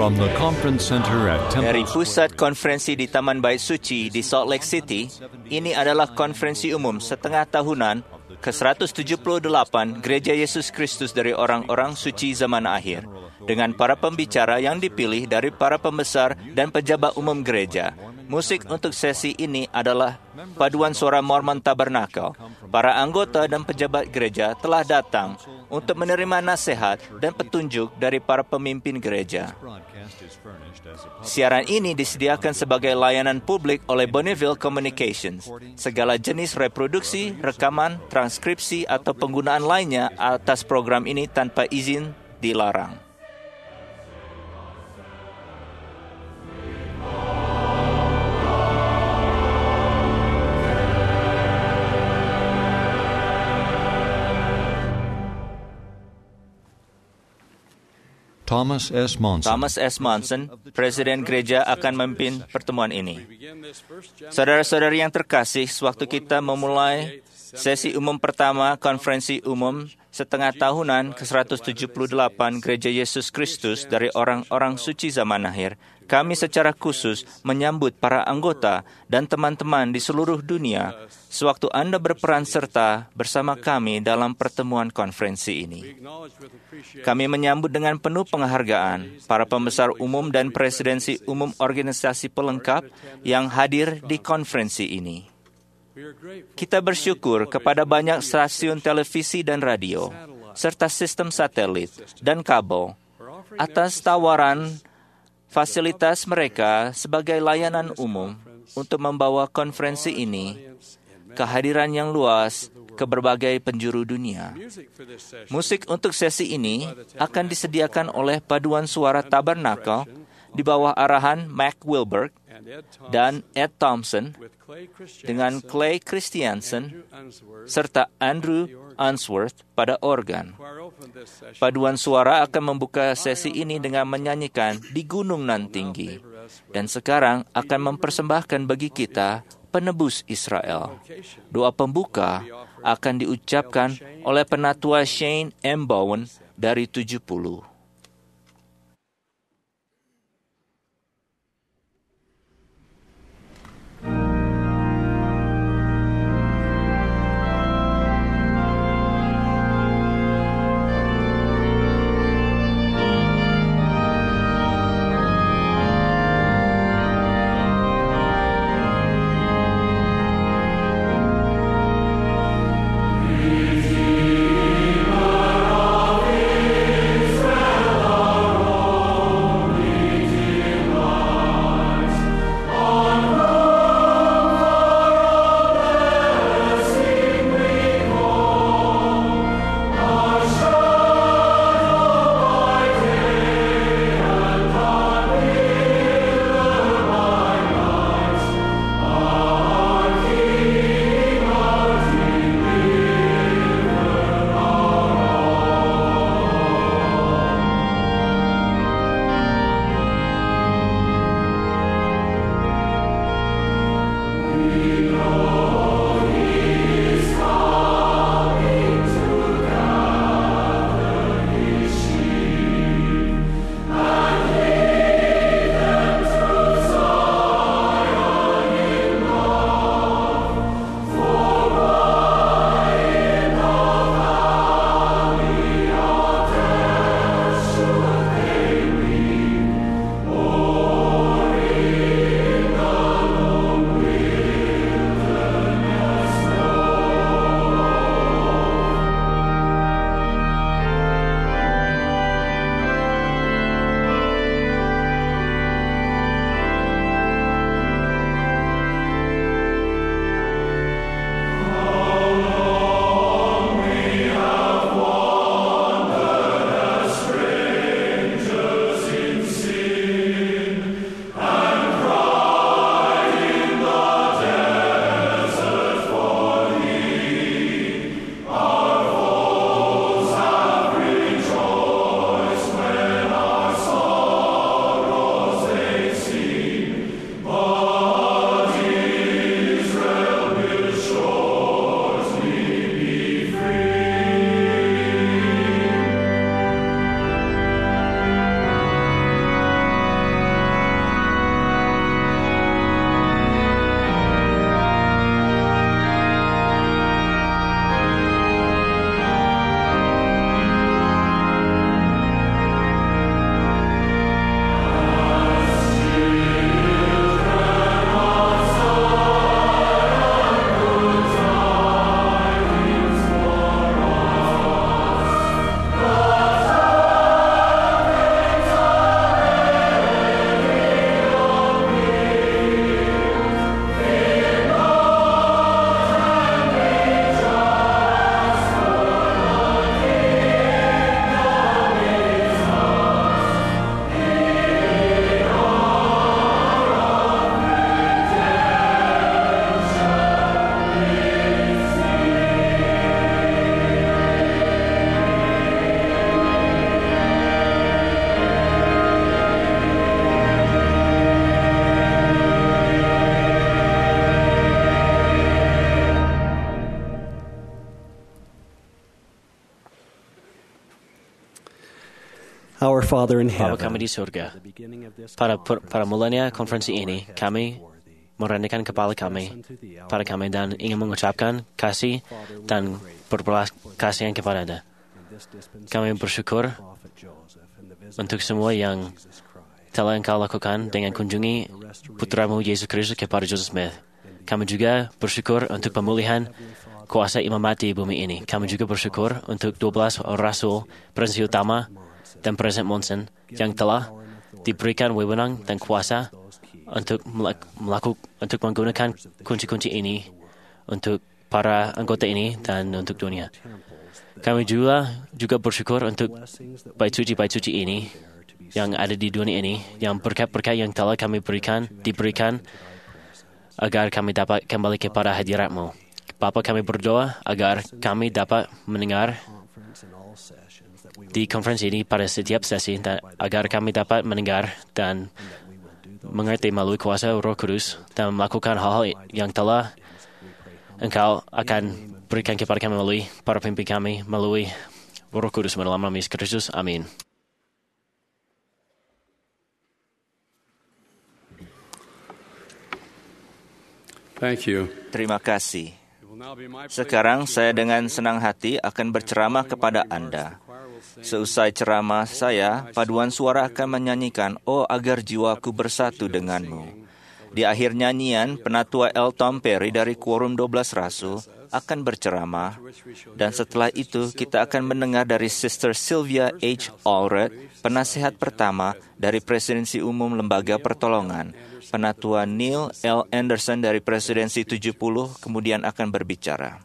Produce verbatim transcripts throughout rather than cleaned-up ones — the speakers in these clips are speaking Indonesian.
From the conference center at Temple Dari pusat konferensi di Taman Bait Suci di Salt Lake City, ini adalah konferensi umum setengah tahunan ke seratus tujuh puluh delapan Gereja Yesus Kristus dari orang-orang suci zaman akhir, dengan para pembicara yang dipilih dari para pembesar dan pejabat umum gereja. Musik untuk sesi ini adalah paduan suara Mormon Tabernacle. Para anggota dan pejabat gereja telah datang untuk menerima nasihat dan petunjuk dari para pemimpin gereja. Siaran ini disediakan sebagai layanan publik oleh Bonneville Communications. Segala jenis reproduksi, rekaman, transkripsi, atau penggunaan lainnya atas program ini tanpa izin dilarang. Thomas S. Monson. Thomas S. Monson, Presiden Gereja, akan memimpin pertemuan ini. Saudara-saudari yang terkasih, sewaktu kita memulai sesi umum pertama konferensi umum setengah tahunan ke seratus tujuh puluh delapan Gereja Yesus Kristus dari orang-orang suci zaman akhir, kami secara khusus menyambut para anggota dan teman-teman di seluruh dunia sewaktu Anda berperan serta bersama kami dalam pertemuan konferensi ini. Kami menyambut dengan penuh penghargaan para pembesar umum dan presidensi umum organisasi pelengkap yang hadir di konferensi ini. Kita bersyukur kepada banyak stasiun televisi dan radio, serta sistem satelit dan kabel, atas tawaran fasilitas mereka sebagai layanan umum untuk membawa konferensi ini kehadiran yang luas ke berbagai penjuru dunia. Musik untuk sesi ini akan disediakan oleh paduan suara Tabernacle di bawah arahan Mac Wilberg dan Ed Thompson dengan Clay Christiansen serta Andrew Unsworth pada organ. Paduan suara akan membuka sesi ini dengan menyanyikan Di Gunung Nan Tinggi, dan sekarang akan mempersembahkan bagi kita Penebus Israel. Doa pembuka akan diucapkan oleh penatua Shane M. Bowen dari tujuh puluh. Israel. Our Father in Bapa heaven, kami di surga, pada, pada mulanya konferensi ini, kami merendahkan kepala kami pada kami dan ingin mengucapkan kasih dan berbelas kasihan kepada Anda. Kami bersyukur untuk semua yang telah Engkau lakukan dengan kunjungi putramu Yesus Kristus kepada Joseph Smith. Kami juga bersyukur untuk pemulihan kuasa imamati bumi ini. Kami juga bersyukur untuk dua belas rasul, Presidensi Utama, dan Presiden Monson yang telah diberikan wewenang dan kuasa untuk melakukan untuk menggunakan kunci-kunci ini untuk para anggota ini dan untuk dunia. Kami juga juga bersyukur untuk bait suci-bait suci ini yang ada di dunia ini, yang berkat-berkat yang telah kami berikan diberikan agar kami dapat kembali kepada hadirat-Mu. Bapa, kami berdoa agar kami dapat mendengar di konferensi ini pada setiap sesi dan agar kami dapat mendengar dan mengerti melalui kuasa Roh Kudus dan melakukan hal-hal yang telah Engkau akan berikan kepada kami melalui para pemimpin kami melalui Roh Kudus dalam nama Yesus Kristus. Amin. Thank you. Terima kasih. Sekarang saya dengan senang hati akan berceramah kepada Anda. Seusai ceramah saya, paduan suara akan menyanyikan "Oh agar jiwaku bersatu denganmu". Di akhir nyanyian, Penatua L. Tom Perry dari Quorum dua belas Rasul akan berceramah, dan setelah itu kita akan mendengar dari Sister Sylvia H. Allred, penasihat pertama dari Presidensi Umum Lembaga Pertolongan. Penatua Neil L. Anderson dari Presidensi tujuh puluh kemudian akan berbicara.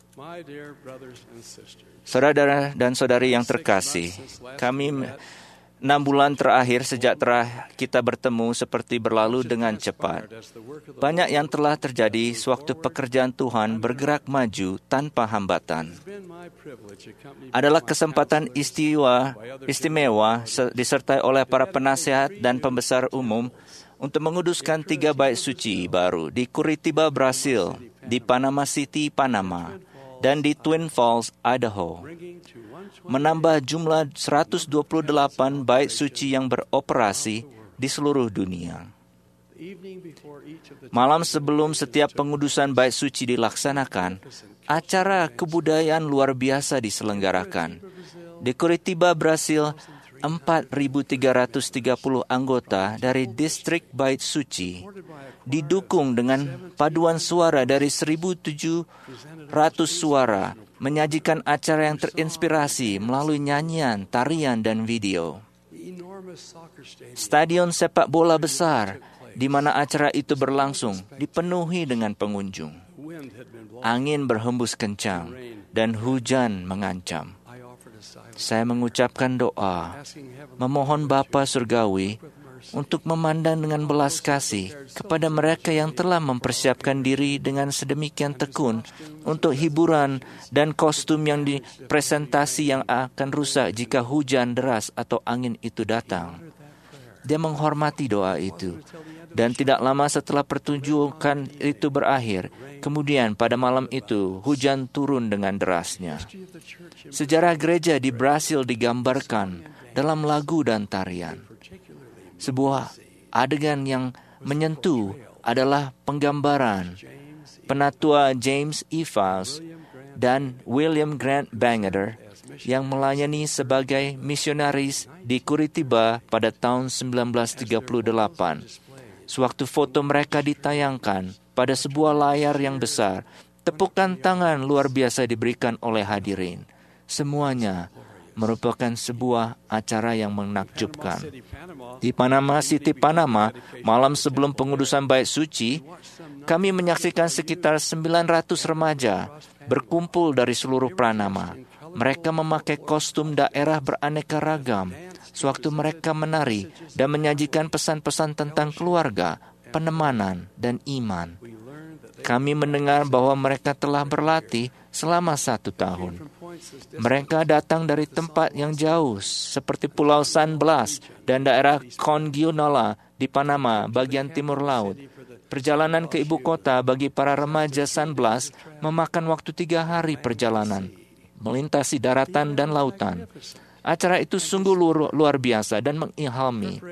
Saudara dan saudari yang terkasih, kami enam bulan terakhir sejak terakhir kita bertemu seperti berlalu dengan cepat. Banyak yang telah terjadi sewaktu pekerjaan Tuhan bergerak maju tanpa hambatan. Adalah kesempatan istiwa, istimewa disertai oleh para penasihat dan pembesar umum untuk menguduskan tiga bait suci baru di Curitiba, Brasil, di Panama City, Panama, dan di Twin Falls, Idaho. Menambah jumlah seratus dua puluh delapan bait suci yang beroperasi di seluruh dunia. Malam sebelum setiap pengudusan bait suci dilaksanakan, acara kebudayaan luar biasa diselenggarakan. Di Curitiba, Brasil, empat ribu tiga ratus tiga puluh anggota dari distrik bait suci didukung dengan paduan suara dari seribu tujuh ratus suara menyajikan acara yang terinspirasi melalui nyanyian, tarian, dan video. Stadion sepak bola besar di mana acara itu berlangsung dipenuhi dengan pengunjung. Angin berhembus kencang dan hujan mengancam. Saya mengucapkan doa, memohon Bapa Surgawi untuk memandang dengan belas kasih kepada mereka yang telah mempersiapkan diri dengan sedemikian tekun untuk hiburan dan kostum yang dipresentasi yang akan rusak jika hujan deras atau angin itu datang. Dia menghormati doa itu. Dan tidak lama setelah pertunjukan itu berakhir, kemudian pada malam itu hujan turun dengan derasnya. Sejarah gereja di Brasil digambarkan dalam lagu dan tarian. Sebuah adegan yang menyentuh adalah penggambaran Penatua James E. Faust dan William Grant Bangerter yang melayani sebagai misionaris di Curitiba pada tahun sembilan belas tiga puluh delapan. Sewaktu foto mereka ditayangkan pada sebuah layar yang besar, tepukan tangan luar biasa diberikan oleh hadirin. Semuanya merupakan sebuah acara yang menakjubkan. Di Panama City, Panama, malam sebelum pengudusan bait suci, kami menyaksikan sekitar sembilan ratus remaja berkumpul dari seluruh Panama. Mereka memakai kostum daerah beraneka ragam. Sewaktu mereka menari dan menyajikan pesan-pesan tentang keluarga, penemanan, dan iman. Kami mendengar bahwa mereka telah berlatih selama satu tahun. Mereka datang dari tempat yang jauh, seperti Pulau San Blas dan daerah Conguinola di Panama, bagian timur laut. Perjalanan ke ibu kota bagi para remaja San Blas memakan waktu tiga hari perjalanan, melintasi daratan dan lautan. Acara itu sungguh luar, luar biasa dan mengilhami.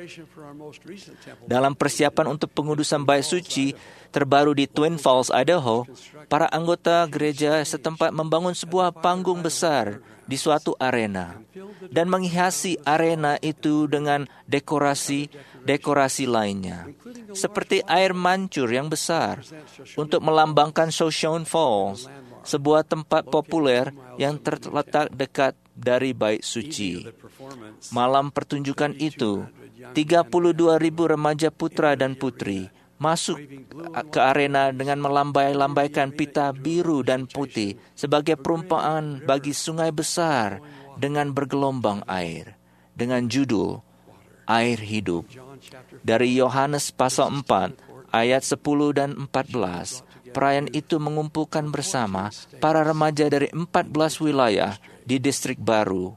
Dalam persiapan untuk pengudusan bait suci terbaru di Twin Falls, Idaho, para anggota gereja setempat membangun sebuah panggung besar di suatu arena dan menghiasi arena itu dengan dekorasi-dekorasi lainnya, seperti air mancur yang besar untuk melambangkan Shoshone Falls, sebuah tempat populer yang terletak dekat dari bait suci. Malam pertunjukan itu, tiga puluh dua ribu remaja putra dan putri masuk ke arena dengan melambai-lambaikan pita biru dan putih sebagai perumpamaan bagi sungai besar dengan bergelombang air, dengan judul Air Hidup. Dari Yohanes pasal empat, ayat sepuluh dan empat belas, perayaan itu mengumpulkan bersama para remaja dari empat belas wilayah di distrik baru.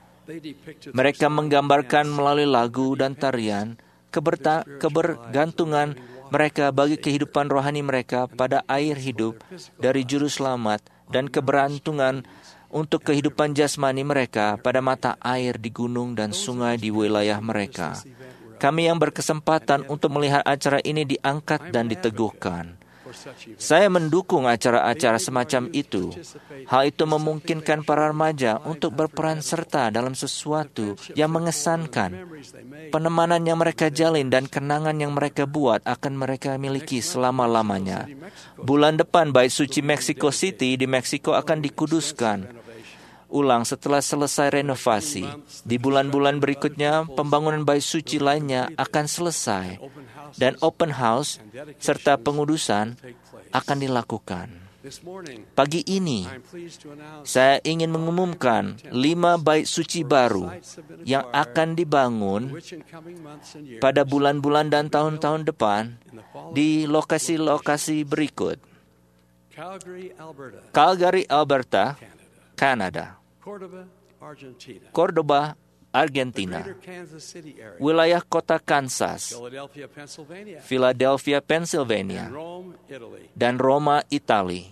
Mereka menggambarkan melalui lagu dan tarian keberta- kebergantungan mereka bagi kehidupan rohani mereka pada air hidup dari juru selamat dan kebergantungan untuk kehidupan jasmani mereka pada mata air di gunung dan sungai di wilayah mereka. Kami yang berkesempatan untuk melihat acara ini diangkat dan diteguhkan. Saya mendukung acara-acara semacam itu. Hal itu memungkinkan para remaja untuk berperan serta dalam sesuatu yang mengesankan. Penemanan yang mereka jalin dan kenangan yang mereka buat akan mereka miliki selama-lamanya. Bulan depan, bait suci Mexico City di Meksiko akan dikuduskan ulang setelah selesai renovasi. Di bulan-bulan berikutnya, pembangunan bait suci lainnya akan selesai dan open house serta pengudusan akan dilakukan. Pagi ini, saya ingin mengumumkan lima bait suci baru yang akan dibangun pada bulan-bulan dan tahun-tahun depan di lokasi-lokasi berikut. Calgary, Alberta, Kanada. Cordoba, Argentina. Wilayah kota Kansas. Philadelphia, Pennsylvania. Dan Roma, Italia.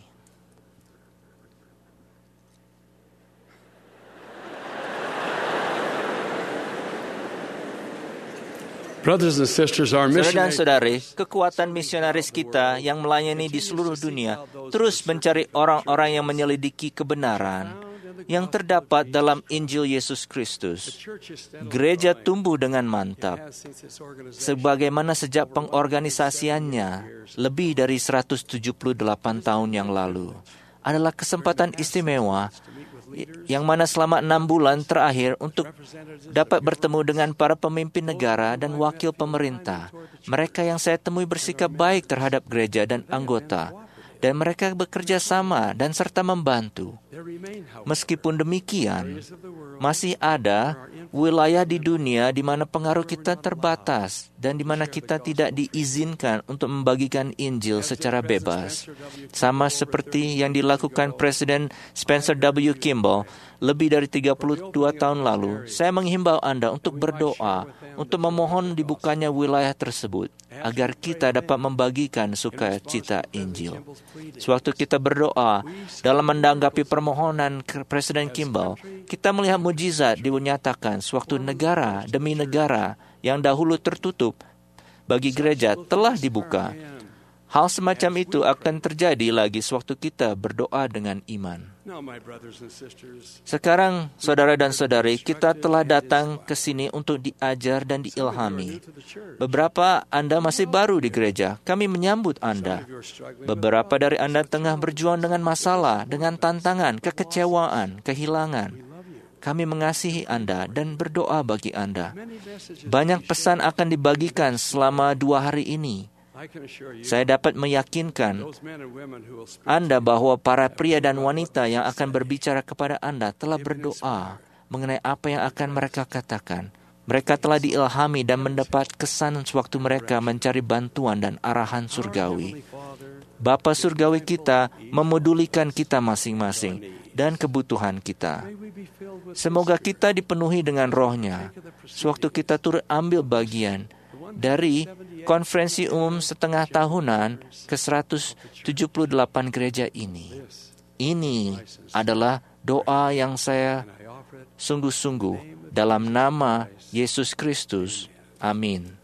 Brothers and sisters, our Saudara dan mission saudari, kekuatan misionaris kita yang melayani di seluruh dunia terus mencari orang-orang yang menyelidiki kebenaran yang terdapat dalam Injil Yesus Kristus. Gereja tumbuh dengan mantap, sebagaimana sejak pengorganisasiannya lebih dari seratus tujuh puluh delapan tahun yang lalu. Adalah kesempatan istimewa yang mana selama enam bulan terakhir untuk dapat bertemu dengan para pemimpin negara dan wakil pemerintah. Mereka yang saya temui bersikap baik terhadap gereja dan anggota, dan mereka bekerja sama dan serta membantu. Meskipun demikian, masih ada wilayah di dunia di mana pengaruh kita terbatas dan di mana kita tidak diizinkan untuk membagikan Injil secara bebas. Sama seperti yang dilakukan Presiden Spencer W. Kimball lebih dari tiga puluh dua tahun lalu, saya menghimbau Anda untuk berdoa untuk memohon dibukanya wilayah tersebut agar kita dapat membagikan sukacita Injil. Sewaktu kita berdoa dalam menanggapi permohonan Presiden Kimball, kita melihat mujizat dinyatakan sewaktu negara demi negara yang dahulu tertutup bagi gereja telah dibuka. Hal semacam itu akan terjadi lagi sewaktu kita berdoa dengan iman. Sekarang, saudara dan saudari, kita telah datang ke sini untuk diajar dan diilhami. Beberapa Anda masih baru di gereja. Kami menyambut Anda. Beberapa dari Anda tengah berjuang dengan masalah, dengan tantangan, kekecewaan, kehilangan. Kami mengasihi Anda dan berdoa bagi Anda. Banyak pesan akan dibagikan selama dua hari ini. Saya dapat meyakinkan Anda bahwa para pria dan wanita yang akan berbicara kepada Anda telah berdoa mengenai apa yang akan mereka katakan. Mereka telah diilhami dan mendapat kesan sewaktu mereka mencari bantuan dan arahan surgawi. Bapa surgawi kita memedulikan kita masing-masing dan kebutuhan kita. Semoga kita dipenuhi dengan roh-Nya sewaktu kita turut ambil bagian dari konferensi umum setengah tahunan ke seratus tujuh puluh delapan gereja ini. Ini adalah doa yang saya sungguh-sungguh dalam nama Yesus Kristus. Amin.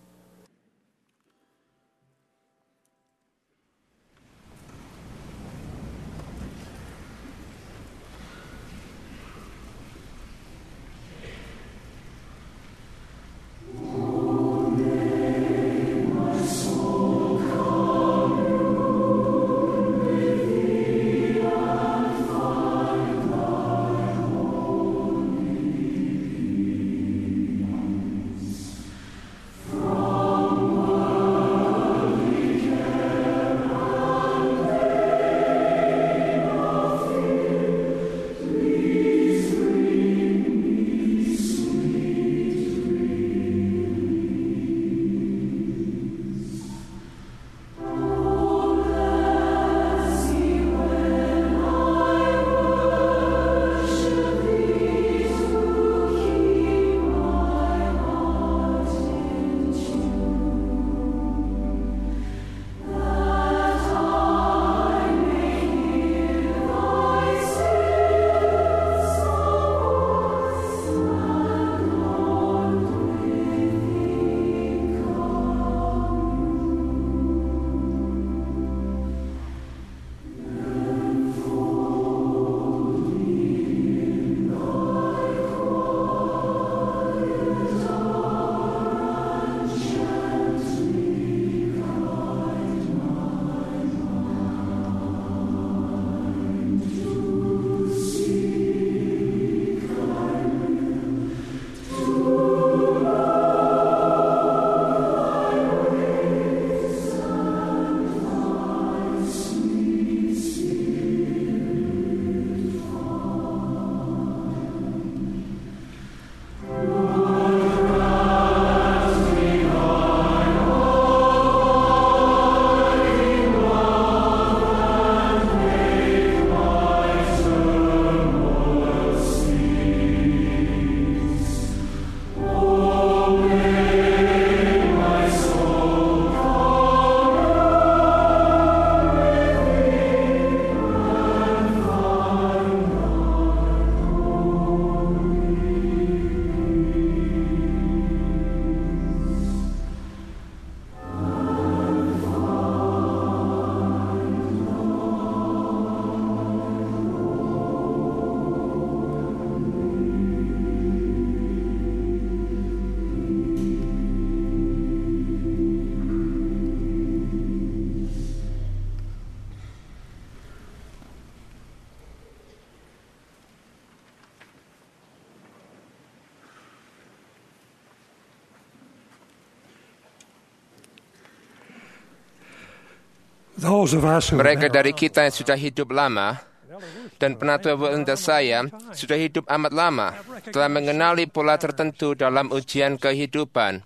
Mereka dari kita yang sudah hidup lama dan penatua untuk saya sudah hidup amat lama telah mengenali pola tertentu dalam ujian kehidupan.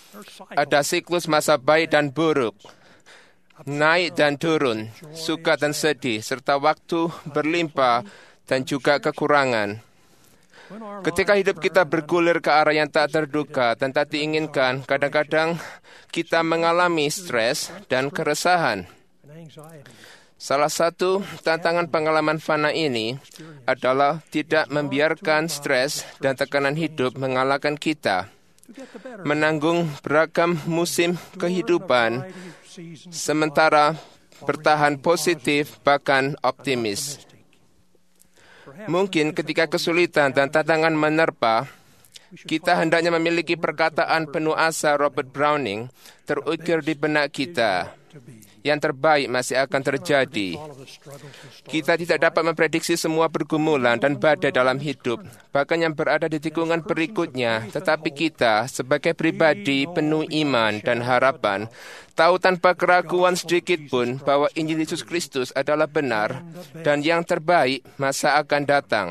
Ada siklus masa baik dan buruk, naik dan turun, suka dan sedih, serta waktu berlimpah dan juga kekurangan. Ketika hidup kita bergulir ke arah yang tak terduga dan tak diinginkan, kadang-kadang kita mengalami stres dan keresahan. Salah satu tantangan pengalaman fana ini adalah tidak membiarkan stres dan tekanan hidup mengalahkan kita, menanggung beragam musim kehidupan, sementara bertahan positif bahkan optimis. Mungkin ketika kesulitan dan tantangan menerpa, kita hendaknya memiliki perkataan penuh asa Robert Browning terukir di benak kita. Yang terbaik masih akan terjadi. Kita tidak dapat memprediksi semua pergumulan dan badai dalam hidup, bahkan yang berada di tikungan berikutnya. Tetapi kita, sebagai pribadi penuh iman dan harapan, tahu tanpa keraguan sedikit pun bahwa Injil Yesus Kristus adalah benar dan yang terbaik masa akan datang.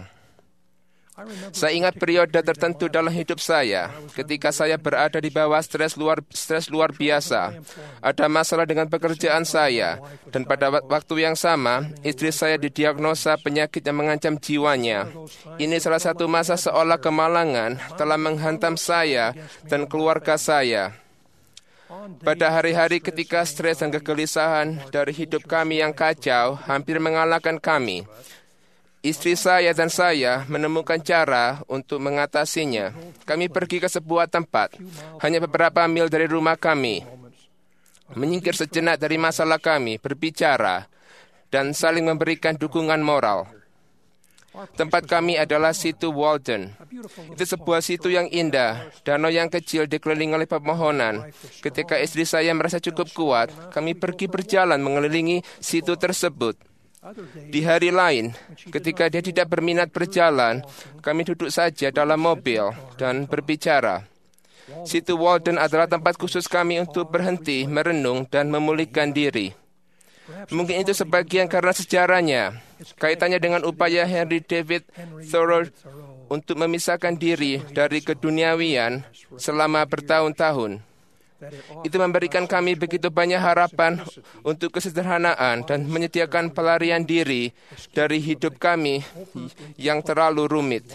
Saya ingat periode tertentu dalam hidup saya, ketika saya berada di bawah stres luar stres luar biasa. Ada masalah dengan pekerjaan saya, dan pada waktu yang sama, istri saya didiagnosa penyakit yang mengancam jiwanya. Ini salah satu masa seolah kemalangan telah menghantam saya dan keluarga saya. Pada hari-hari ketika stres dan kegelisahan dari hidup kami yang kacau hampir mengalahkan kami, Istri saya dan saya menemukan cara untuk mengatasinya. Kami pergi ke sebuah tempat, hanya beberapa mil dari rumah kami, menyingkir sejenak dari masalah kami, berbicara, dan saling memberikan dukungan moral. Tempat kami adalah situ Walden. Itu sebuah situ yang indah, danau yang kecil dikelilingi oleh pepohonan. Ketika istri saya merasa cukup kuat, kami pergi berjalan mengelilingi situ tersebut. Di hari lain, ketika dia tidak berminat berjalan, kami duduk saja dalam mobil dan berbicara. Situ Walden adalah tempat khusus kami untuk berhenti, merenung, dan memulihkan diri. Mungkin itu sebagian karena sejarahnya, kaitannya dengan upaya Henry David Thoreau untuk memisahkan diri dari keduniawian selama bertahun-tahun. Itu memberikan kami begitu banyak harapan untuk kesederhanaan dan menyediakan pelarian diri dari hidup kami yang terlalu rumit.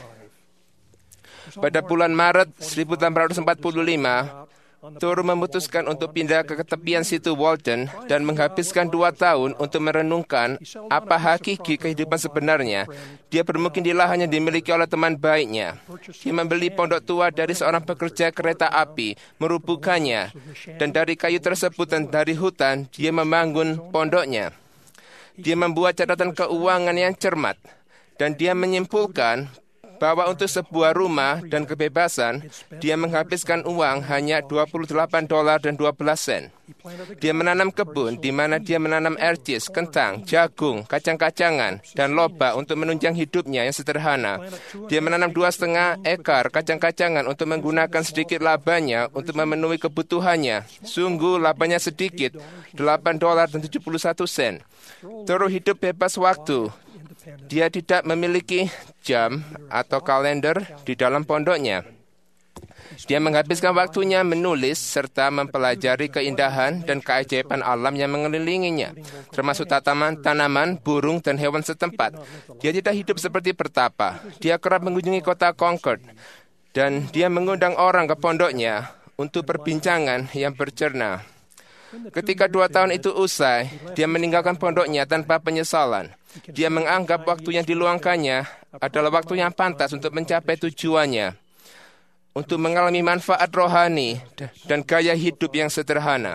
Pada bulan Maret seribu delapan ratus empat puluh lima, Thoreau memutuskan untuk pindah ke tepian situ Walden dan menghabiskan dua tahun untuk merenungkan apa hakiki kehidupan sebenarnya. Dia bermukim di lahan yang dimiliki oleh teman baiknya. Dia membeli pondok tua dari seorang pekerja kereta api, merubuhkannya, dan dari kayu tersebut dan dari hutan, dia membangun pondoknya. Dia membuat catatan keuangan yang cermat, dan dia menyimpulkan bahwa untuk sebuah rumah dan kebebasan, dia menghabiskan uang hanya dua puluh delapan dolar dan dua belas sen. Dia menanam kebun di mana dia menanam ercis, kentang, jagung, kacang-kacangan, dan lobak untuk menunjang hidupnya yang sederhana. Dia menanam dua setengah ekar kacang-kacangan untuk menggunakan sedikit labanya untuk memenuhi kebutuhannya. Sungguh labanya sedikit, delapan dolar dan tujuh puluh satu sen. Thoreau hidup bebas waktu. Dia tidak memiliki jam atau kalender di dalam pondoknya. Dia menghabiskan waktunya menulis serta mempelajari keindahan dan keajaiban alam yang mengelilinginya, termasuk tanaman, tanaman, burung, dan hewan setempat. Dia tidak hidup seperti pertapa. Dia kerap mengunjungi kota Concord, dan dia mengundang orang ke pondoknya untuk perbincangan yang bercerna. Ketika dua tahun itu usai, dia meninggalkan pondoknya tanpa penyesalan. Dia menganggap waktu yang diluangkannya adalah waktu yang pantas untuk mencapai tujuannya, untuk mengalami manfaat rohani dan gaya hidup yang sederhana.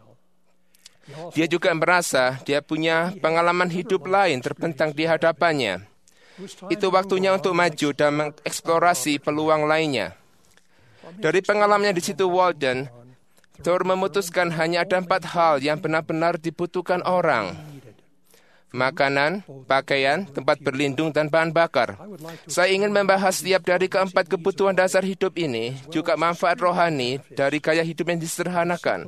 Dia juga merasa dia punya pengalaman hidup lain terbentang di hadapannya. Itu waktunya untuk maju dan mengeksplorasi peluang lainnya. Dari pengalamannya di situ Walden, Thoreau memutuskan hanya ada empat hal yang benar-benar dibutuhkan orang: makanan, pakaian, tempat berlindung, dan bahan bakar. Saya ingin membahas setiap dari keempat kebutuhan dasar hidup ini, juga manfaat rohani dari gaya hidup yang disederhanakan.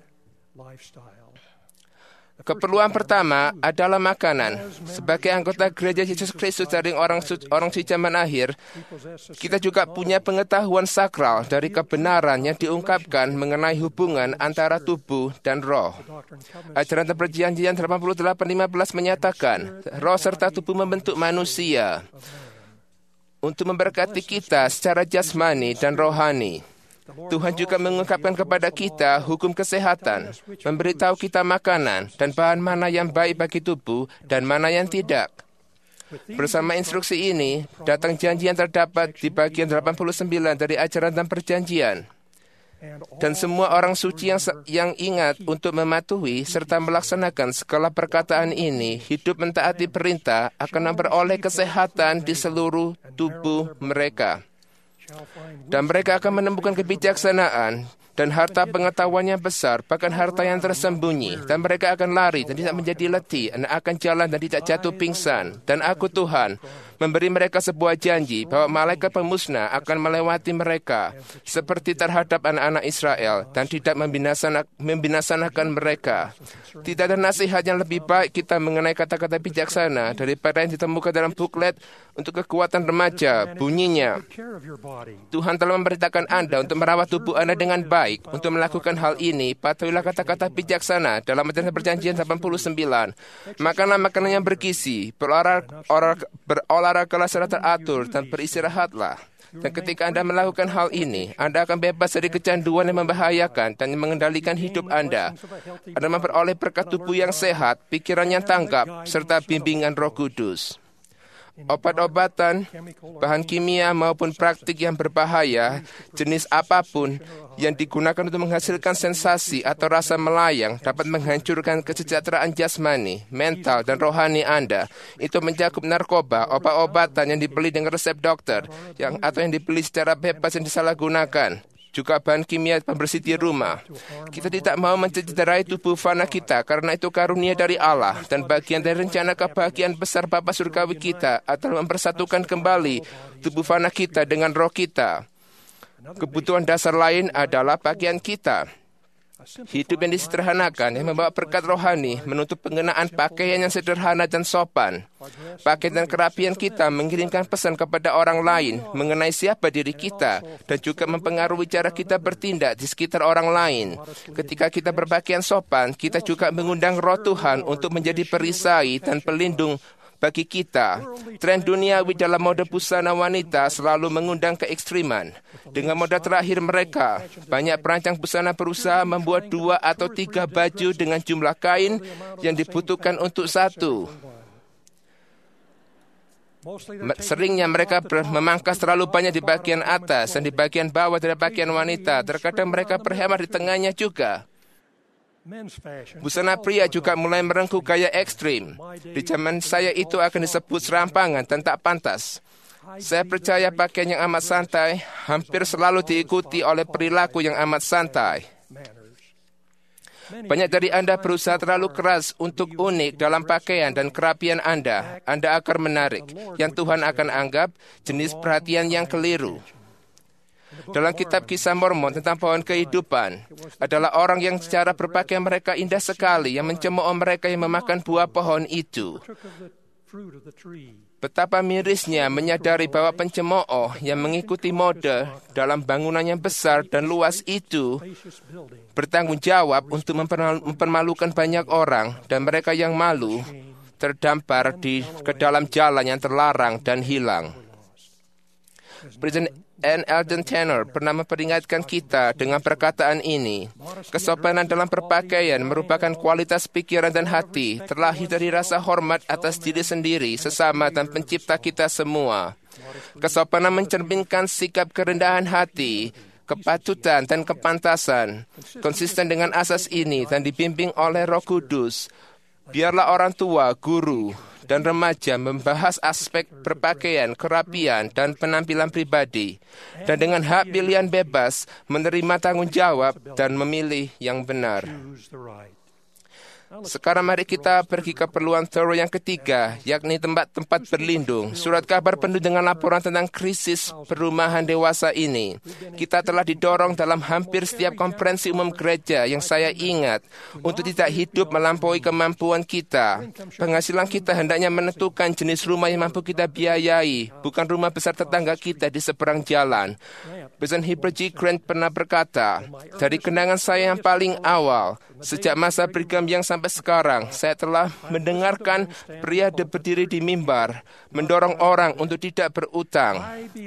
Keperluan pertama adalah makanan. Sebagai anggota gereja Yesus Kristus dari orang su- orang suci zaman akhir, kita juga punya pengetahuan sakral dari kebenaran yang diungkapkan mengenai hubungan antara tubuh dan roh. Ajaran Perjanjian delapan puluh delapan lima belas menyatakan, roh serta tubuh membentuk manusia untuk memberkati kita secara jasmani dan rohani. Tuhan juga mengungkapkan kepada kita hukum kesehatan, memberitahu kita makanan dan bahan mana yang baik bagi tubuh dan mana yang tidak. Bersama instruksi ini, datang janji yang terdapat di bagian delapan puluh sembilan dari ajaran dan perjanjian. Dan semua orang suci yang, yang ingat untuk mematuhi serta melaksanakan segala perkataan ini, hidup mentaati perintah, akan memperoleh kesehatan di seluruh tubuh mereka. Dan mereka akan menemukan kebijaksanaan dan harta pengetahuannya besar, bahkan harta yang tersembunyi. Dan mereka akan lari dan tidak menjadi letih, dan akan jalan dan tidak jatuh pingsan. Dan aku Tuhan memberi mereka sebuah janji bahwa malaikat pemusnah akan melewati mereka seperti terhadap anak-anak Israel dan tidak membinasanak, membinasanakan mereka. Tidak ada nasihat yang lebih baik kita mengenai kata-kata bijaksana daripada yang ditemukan dalam buklet untuk kekuatan remaja. Bunyinya, Tuhan telah memberitakan Anda untuk merawat tubuh Anda dengan baik. Untuk melakukan hal ini, patuhilah kata-kata bijaksana dalam ajaran perjanjian delapan puluh sembilan. Makanlah makanan yang bergizi, berolahraga, berolahragalah secara teratur, dan beristirahatlah. Dan ketika Anda melakukan hal ini, Anda akan bebas dari kecanduan yang membahayakan dan mengendalikan hidup Anda. Anda memperoleh berkat tubuh yang sehat, pikiran yang tangkap, serta bimbingan Roh Kudus. obat-obatan, bahan kimia maupun praktik yang berbahaya, jenis apapun yang digunakan untuk menghasilkan sensasi atau rasa melayang dapat menghancurkan kesejahteraan jasmani, mental, dan rohani Anda. Itu mencakup narkoba, obat-obatan yang dibeli dengan resep dokter, yang atau yang dibeli secara bebas yang disalahgunakan. Juga bahan kimia pembersih di rumah. Kita tidak mau mencederai tubuh fana kita karena itu karunia dari Allah dan bagian dari rencana kebahagiaan besar Bapa Surgawi kita adalah mempersatukan kembali tubuh fana kita dengan roh kita. Kebutuhan dasar lain adalah pakaian kita. Hidup yang disederhanakan yang membawa berkat rohani menuntut pengenaan pakaian yang sederhana dan sopan. Pakaian dan kerapian kita mengirimkan pesan kepada orang lain mengenai siapa diri kita dan juga mempengaruhi cara kita bertindak di sekitar orang lain. Ketika kita berpakaian sopan, kita juga mengundang roh Tuhan untuk menjadi perisai dan pelindung bagi kita. Tren duniawi dalam mode busana wanita selalu mengundang keekstriman. Dengan mode terakhir mereka, banyak perancang busana berusaha membuat dua atau tiga baju dengan jumlah kain yang dibutuhkan untuk satu. Seringnya mereka memangkas terlalu banyak di bagian atas dan di bagian bawah dari pakaian wanita. Terkadang mereka berhemat di tengahnya juga. Busana pria juga mulai merengkuh gaya ekstrim. Di zaman saya itu akan disebut serampangan dan tak pantas. Saya percaya pakaian yang amat santai hampir selalu diikuti oleh perilaku yang amat santai. Banyak dari Anda berusaha terlalu keras untuk unik dalam pakaian dan kerapian Anda. Anda akan menarik, yang Tuhan akan anggap jenis perhatian yang keliru. Dalam kitab Kisah Mormon tentang pohon kehidupan, adalah orang yang secara berpakaian mereka indah sekali, yang mencemooh mereka yang memakan buah pohon itu. Betapa mirisnya menyadari bahwa pencemooh yang mengikuti mode dalam bangunan yang besar dan luas itu bertanggung jawab untuk mempermalukan banyak orang, dan mereka yang malu terdampar di ke dalam jalan yang terlarang dan hilang. Presiden N. Eldon Tanner pernah memperingatkan kita dengan perkataan ini. Kesopanan dalam berpakaian merupakan kualitas pikiran dan hati, terlahir dari rasa hormat atas diri sendiri, sesama, dan pencipta kita semua. Kesopanan mencerminkan sikap kerendahan hati, kepatutan, dan kepantasan. Konsisten dengan asas ini dan dibimbing oleh Roh Kudus, biarlah orang tua, guru, dan remaja membahas aspek berpakaian, kerapian, dan penampilan pribadi, dan dengan hak pilihan bebas menerima tanggung jawab dan memilih yang benar. Sekarang mari kita pergi ke keperluan Thoreau yang ketiga, yakni tempat-tempat berlindung. Surat kabar penuh dengan laporan tentang krisis perumahan dewasa ini. Kita telah didorong dalam hampir setiap konferensi umum gereja yang saya ingat untuk tidak hidup melampaui kemampuan kita. Penghasilan kita hendaknya menentukan jenis rumah yang mampu kita biayai, bukan rumah besar tetangga kita di seberang jalan. Presiden Heber G. Grant pernah berkata, dari kenangan saya yang paling awal, sejak masa Brigham Young sampai sekarang, saya telah mendengarkan pria berdiri di mimbar, mendorong orang untuk tidak berutang.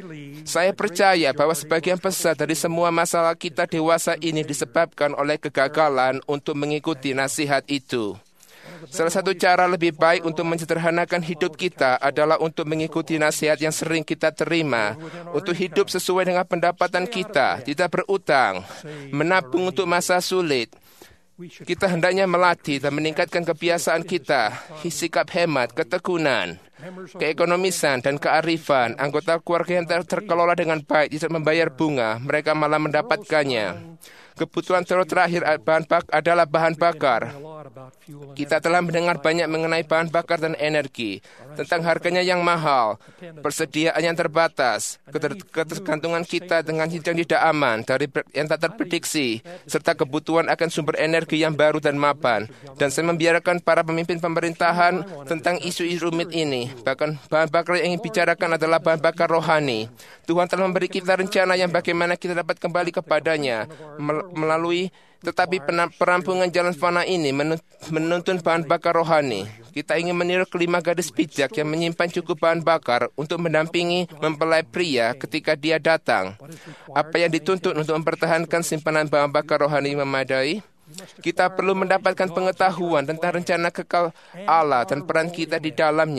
Saya percaya bahwa sebagian besar dari semua masalah kita dewasa ini disebabkan oleh kegagalan untuk mengikuti nasihat itu. Salah satu cara lebih baik untuk menyederhanakan hidup kita adalah untuk mengikuti nasihat yang sering kita terima, untuk hidup sesuai dengan pendapatan kita, tidak berutang, menabung untuk masa sulit. Kita hendaknya melatih dan meningkatkan kebiasaan kita, sikap hemat, ketekunan, keekonomisan, dan kearifan. Anggota keluarga yang ter- terkelola dengan baik tidak membayar bunga, mereka malah mendapatkannya. Kebutuhan terakhir bahan bak- adalah bahan bakar. Kita telah mendengar banyak mengenai bahan bakar dan energi, tentang harganya yang mahal, persediaan yang terbatas, keter- ketergantungan kita dengan yang tidak aman, dari yang tak terprediksi, serta kebutuhan akan sumber energi yang baru dan mapan. Dan saya membiarkan para pemimpin pemerintahan tentang isu-isu rumit ini. Bahkan bahan bakar yang ingin bicarakan adalah bahan bakar rohani. Tuhan telah memberi kita rencana yang bagaimana kita dapat kembali kepadanya melalui tetapi perampungan jalan fana ini menuntun bahan bakar rohani. Kita ingin meniru kelima gadis bijak yang menyimpan cukup bahan bakar untuk mendampingi mempelai pria ketika dia datang. Apa yang dituntut untuk mempertahankan simpanan bahan bakar rohani memadai? Kita perlu mendapatkan pengetahuan tentang rencana kekal Allah dan peran kita di dalamnya.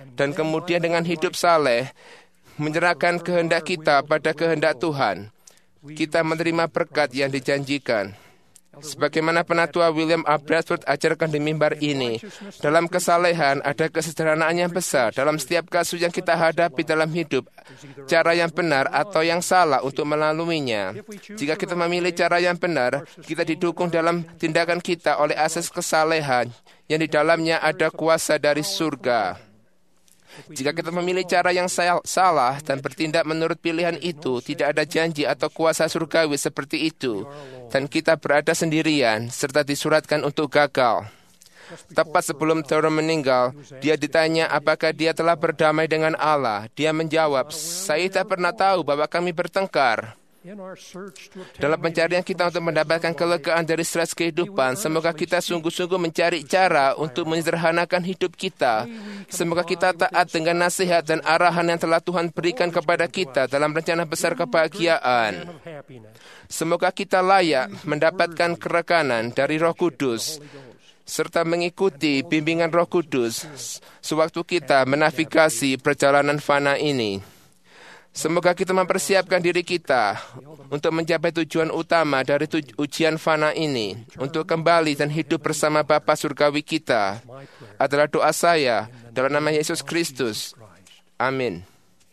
dan kemudian dengan hidup saleh menyerahkan kehendak kita pada kehendak Tuhan, kita menerima berkat yang dijanjikan. Sebagaimana penatua William A. Bradford ajarkan di mimbar ini, dalam kesalehan ada kesederhanaan yang besar. Dalam setiap kasus yang kita hadapi dalam hidup, cara yang benar atau yang salah untuk melaluinya. Jika kita memilih cara yang benar, kita didukung dalam tindakan kita oleh asas kesalehan yang di dalamnya ada kuasa dari surga. Jika kita memilih cara yang salah dan bertindak menurut pilihan itu, tidak ada janji atau kuasa surgawi seperti itu, dan kita berada sendirian serta disuratkan untuk gagal. Tepat sebelum Thoreau meninggal, dia ditanya apakah dia telah berdamai dengan Allah. Dia menjawab, "Saya tak pernah tahu bahwa kami bertengkar." Dalam pencarian kita untuk mendapatkan kelegaan dari stres kehidupan, semoga kita sungguh-sungguh mencari cara untuk menyederhanakan hidup kita. Semoga kita taat dengan nasihat dan arahan yang telah Tuhan berikan kepada kita dalam rencana besar kebahagiaan. Semoga kita layak mendapatkan kerekanan dari Roh Kudus, serta mengikuti bimbingan Roh Kudus sewaktu kita menavigasi perjalanan fana ini. Semoga kita mempersiapkan diri kita untuk mencapai tujuan utama dari tuj- ujian fana ini, untuk kembali dan hidup bersama Bapa Surgawi kita. Adalah doa saya dalam nama Yesus Kristus. Amin.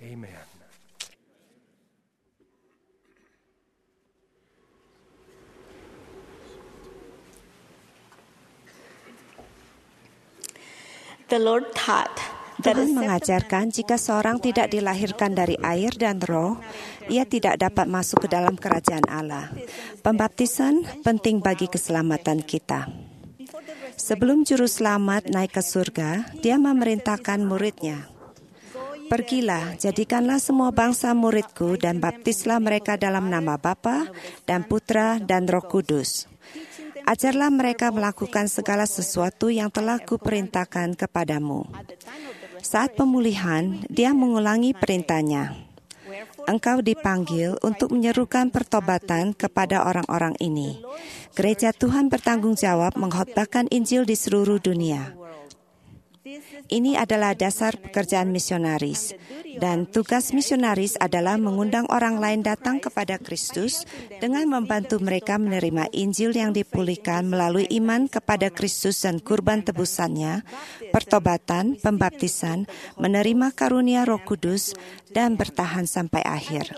The Lord taught Tuhan mengajarkan jika seorang tidak dilahirkan dari air dan roh, ia tidak dapat masuk ke dalam kerajaan Allah. Pembaptisan penting bagi keselamatan kita. Sebelum juru selamat naik ke surga, dia memerintahkan muridnya, "Pergilah, jadikanlah semua bangsa muridku dan baptislah mereka dalam nama Bapa dan Putra dan Roh Kudus. Ajarlah mereka melakukan segala sesuatu yang telah kuperintahkan kepadamu." Saat pemulihan, dia mengulangi perintahnya. Engkau dipanggil untuk menyerukan pertobatan kepada orang-orang ini. Gereja Tuhan bertanggung jawab mengkhotbahkan Injil di seluruh dunia. Ini adalah dasar pekerjaan misionaris, dan tugas misionaris adalah mengundang orang lain datang kepada Kristus dengan membantu mereka menerima Injil yang dipulihkan melalui iman kepada Kristus dan kurban tebusannya, pertobatan, pembaptisan, menerima karunia Roh Kudus, dan bertahan sampai akhir.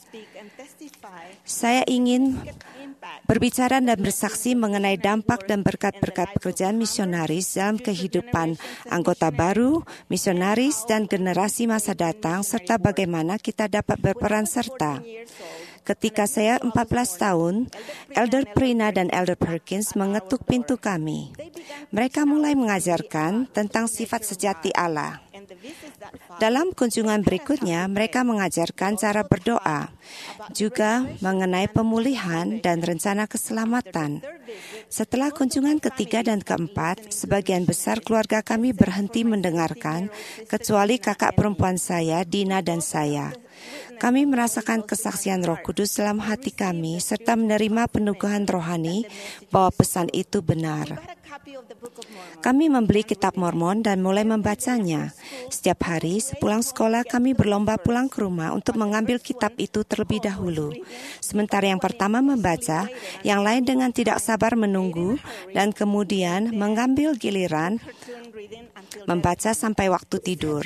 Saya ingin berbicara dan bersaksi mengenai dampak dan berkat-berkat pekerjaan misionaris dalam kehidupan anggota baru, misionaris, dan generasi masa datang, serta bagaimana kita dapat berperan serta. Ketika saya empat belas tahun, Elder Prina dan Elder Perkins mengetuk pintu kami. Mereka mulai mengajarkan tentang sifat sejati Allah. Dalam kunjungan berikutnya, mereka mengajarkan cara berdoa, juga mengenai pemulihan dan rencana keselamatan. Setelah kunjungan ketiga dan keempat, sebagian besar keluarga kami berhenti mendengarkan, kecuali kakak perempuan saya, Dina, dan saya. Kami merasakan kesaksian Roh Kudus dalam hati kami, serta menerima peneguhan rohani bahwa pesan itu benar. Kami membeli kitab Mormon dan mulai membacanya. Setiap hari sepulang sekolah kami berlomba pulang ke rumah untuk mengambil kitab itu terlebih dahulu. Sementara yang pertama membaca, yang lain dengan tidak sabar menunggu, dan kemudian mengambil giliran membaca sampai waktu tidur.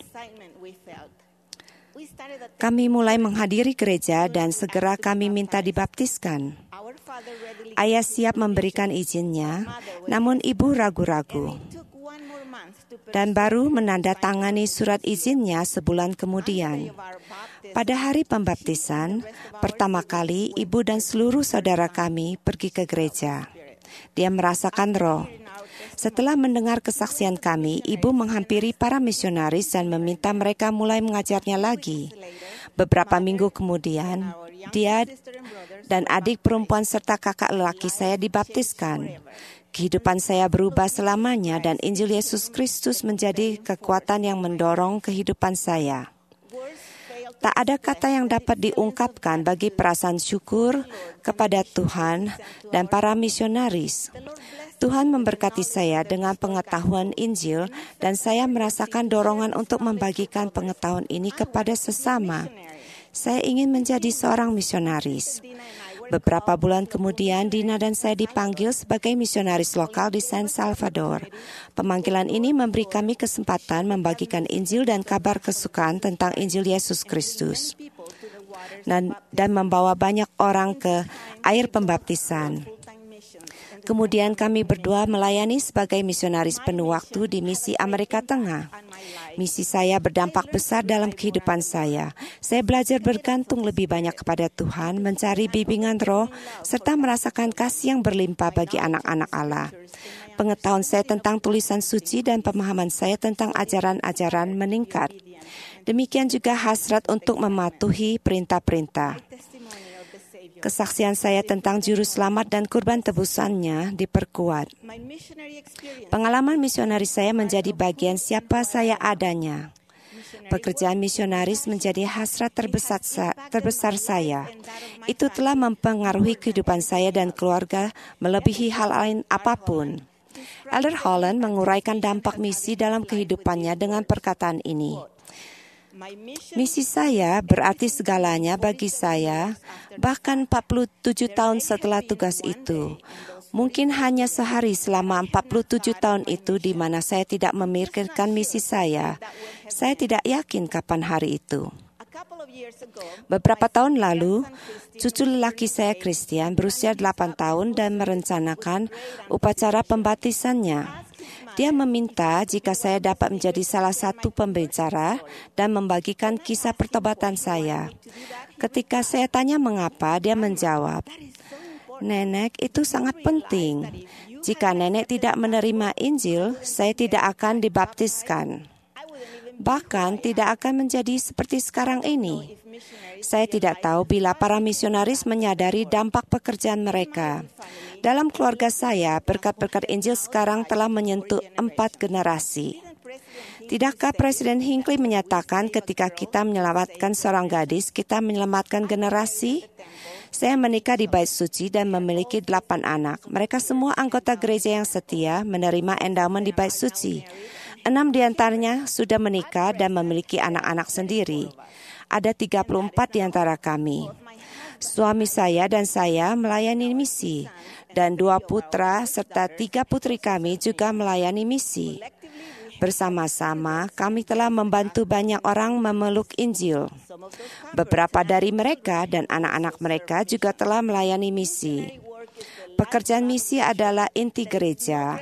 Kami mulai menghadiri gereja dan segera kami minta dibaptiskan. Ayah siap memberikan izinnya, namun ibu ragu-ragu. Dan baru menandatangani surat izinnya sebulan kemudian. Pada hari pembaptisan, pertama kali ibu dan seluruh saudara kami pergi ke gereja. Dia merasakan roh. Setelah mendengar kesaksian kami, ibu menghampiri para misionaris dan meminta mereka mulai mengajarnya lagi. Beberapa minggu kemudian, dia dan adik perempuan serta kakak lelaki saya dibaptiskan. Kehidupan saya berubah selamanya dan Injil Yesus Kristus menjadi kekuatan yang mendorong kehidupan saya. Tak ada kata yang dapat diungkapkan bagi perasaan syukur kepada Tuhan dan para misionaris. Tuhan memberkati saya dengan pengetahuan Injil dan saya merasakan dorongan untuk membagikan pengetahuan ini kepada sesama. Saya ingin menjadi seorang misionaris. Beberapa bulan kemudian, Dina dan saya dipanggil sebagai misionaris lokal di San Salvador. Pemanggilan ini memberi kami kesempatan membagikan Injil dan kabar kesukaan tentang Injil Yesus Kristus dan, dan membawa banyak orang ke air pembaptisan. Kemudian kami berdua melayani sebagai misionaris penuh waktu di misi Amerika Tengah. Misi saya berdampak besar dalam kehidupan saya. Saya belajar bergantung lebih banyak kepada Tuhan, mencari bimbingan roh, serta merasakan kasih yang berlimpah bagi anak-anak Allah. Pengetahuan saya tentang tulisan suci dan pemahaman saya tentang ajaran-ajaran meningkat. Demikian juga hasrat untuk mematuhi perintah-perintah. Kesaksian saya tentang juru selamat dan kurban tebusannya diperkuat. Pengalaman misionaris saya menjadi bagian siapa saya adanya. Pekerjaan misionaris menjadi hasrat terbesar, terbesar saya. Itu telah mempengaruhi kehidupan saya dan keluarga melebihi hal lain apapun. Elder Holland menguraikan dampak misi dalam kehidupannya dengan perkataan ini. Misi saya berarti segalanya bagi saya, bahkan empat puluh tujuh tahun setelah tugas itu. Mungkin hanya sehari selama empat puluh tujuh tahun itu di mana saya tidak memikirkan misi saya. Saya tidak yakin kapan hari itu. Beberapa tahun lalu, cucu lelaki saya Christian berusia delapan tahun dan merencanakan upacara pembaptisannya. Dia meminta jika saya dapat menjadi salah satu pembicara dan membagikan kisah pertobatan saya. Ketika saya tanya mengapa, dia menjawab, "Nenek, itu sangat penting. Jika nenek tidak menerima Injil, saya tidak akan dibaptiskan. Bahkan tidak akan menjadi seperti sekarang ini." Saya tidak tahu bila para misionaris menyadari dampak pekerjaan mereka. Dalam keluarga saya, berkat-berkat Injil sekarang telah menyentuh empat generasi. Tidakkah Presiden Hinckley menyatakan ketika kita menyelamatkan seorang gadis, kita menyelamatkan generasi? Saya menikah di Bait Suci dan memiliki delapan anak. Mereka semua anggota gereja yang setia menerima endowment di Bait Suci. Enam di antaranya sudah menikah dan memiliki anak-anak sendiri. Ada tiga puluh empat di antara kami. Suami saya dan saya melayani misi, dan dua putra serta tiga putri kami juga melayani misi. Bersama-sama, kami telah membantu banyak orang memeluk Injil. Beberapa dari mereka dan anak-anak mereka juga telah melayani misi. Pekerjaan misi adalah inti gereja.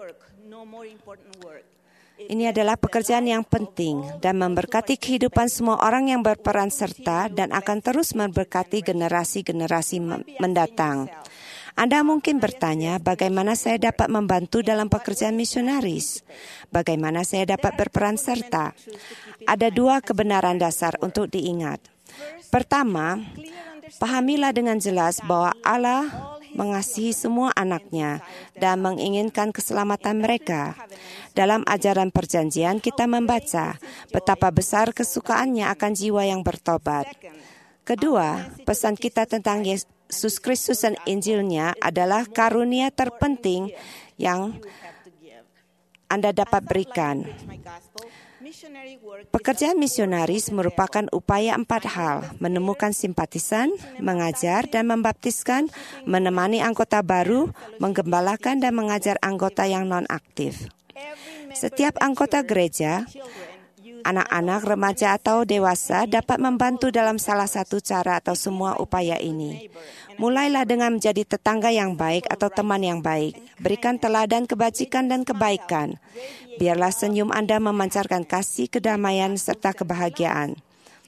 Ini adalah pekerjaan yang penting dan memberkati kehidupan semua orang yang berperan serta dan akan terus memberkati generasi-generasi mendatang. Anda mungkin bertanya, bagaimana saya dapat membantu dalam pekerjaan misionaris? Bagaimana saya dapat berperan serta? Ada dua kebenaran dasar untuk diingat. Pertama, pahamilah dengan jelas bahwa Allah mengasihi semua anaknya dan menginginkan keselamatan mereka. Dalam ajaran perjanjian kita membaca betapa besar kesukaannya akan jiwa yang bertobat. Kedua, pesan kita tentang Yesus Kristus dan Injilnya adalah karunia terpenting yang Anda dapat berikan. Pekerjaan misionaris merupakan upaya empat hal: menemukan simpatisan, mengajar dan membaptiskan, menemani anggota baru, menggembalakan dan mengajar anggota yang non-aktif. Setiap anggota gereja, anak-anak, remaja atau dewasa dapat membantu dalam salah satu cara atau semua upaya ini. Mulailah dengan menjadi tetangga yang baik atau teman yang baik. Berikan teladan kebajikan dan kebaikan. Biarlah senyum Anda memancarkan kasih, kedamaian, serta kebahagiaan.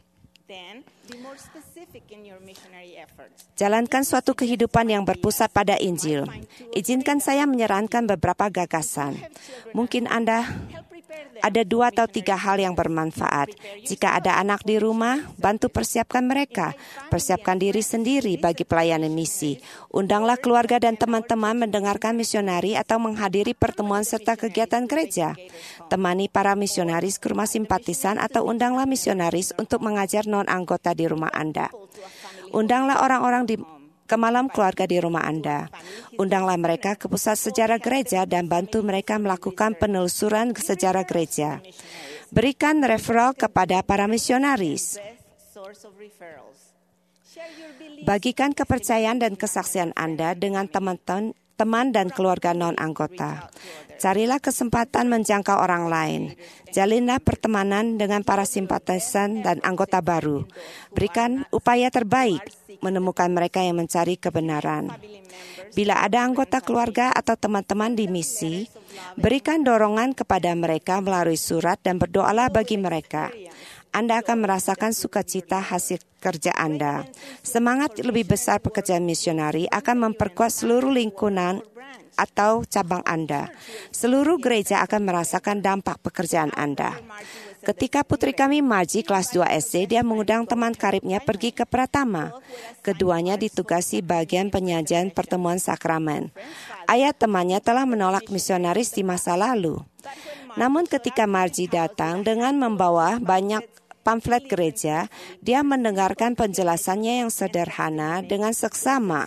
Jalankan suatu kehidupan yang berpusat pada Injil. Izinkan saya menyarankan beberapa gagasan. Mungkin Anda Ada dua atau tiga hal yang bermanfaat. Jika ada anak di rumah, bantu persiapkan mereka. Persiapkan diri sendiri bagi pelayanan misi. Undanglah keluarga dan teman-teman mendengarkan misionari atau menghadiri pertemuan serta kegiatan gereja. Temani para misionaris ke rumah simpatisan atau undanglah misionaris untuk mengajar non-anggota di rumah Anda. Undanglah orang-orang di ke malam keluarga di rumah Anda. Undanglah mereka ke pusat sejarah gereja dan bantu mereka melakukan penelusuran sejarah gereja. Berikan referral kepada para misionaris. Bagikan kepercayaan dan kesaksian Anda dengan teman-teman teman dan keluarga non-anggota. Carilah kesempatan menjangkau orang lain. Jalinlah pertemanan dengan para simpatisan dan anggota baru. Berikan upaya terbaik menemukan mereka yang mencari kebenaran. Bila ada anggota keluarga atau teman-teman di misi, berikan dorongan kepada mereka melalui surat dan berdoalah bagi mereka. Anda akan merasakan sukacita hasil kerja Anda. Semangat lebih besar pekerjaan misionari akan memperkuat seluruh lingkungan atau cabang Anda. Seluruh gereja akan merasakan dampak pekerjaan Anda. Ketika putri kami Margie kelas dua S D, dia mengundang teman karibnya pergi ke Pratama. Keduanya ditugasi bagian penyajian pertemuan sakramen. Ayah temannya telah menolak misionaris di masa lalu. Namun ketika Margie datang dengan membawa banyak pamflet gereja, dia mendengarkan penjelasannya yang sederhana dengan seksama.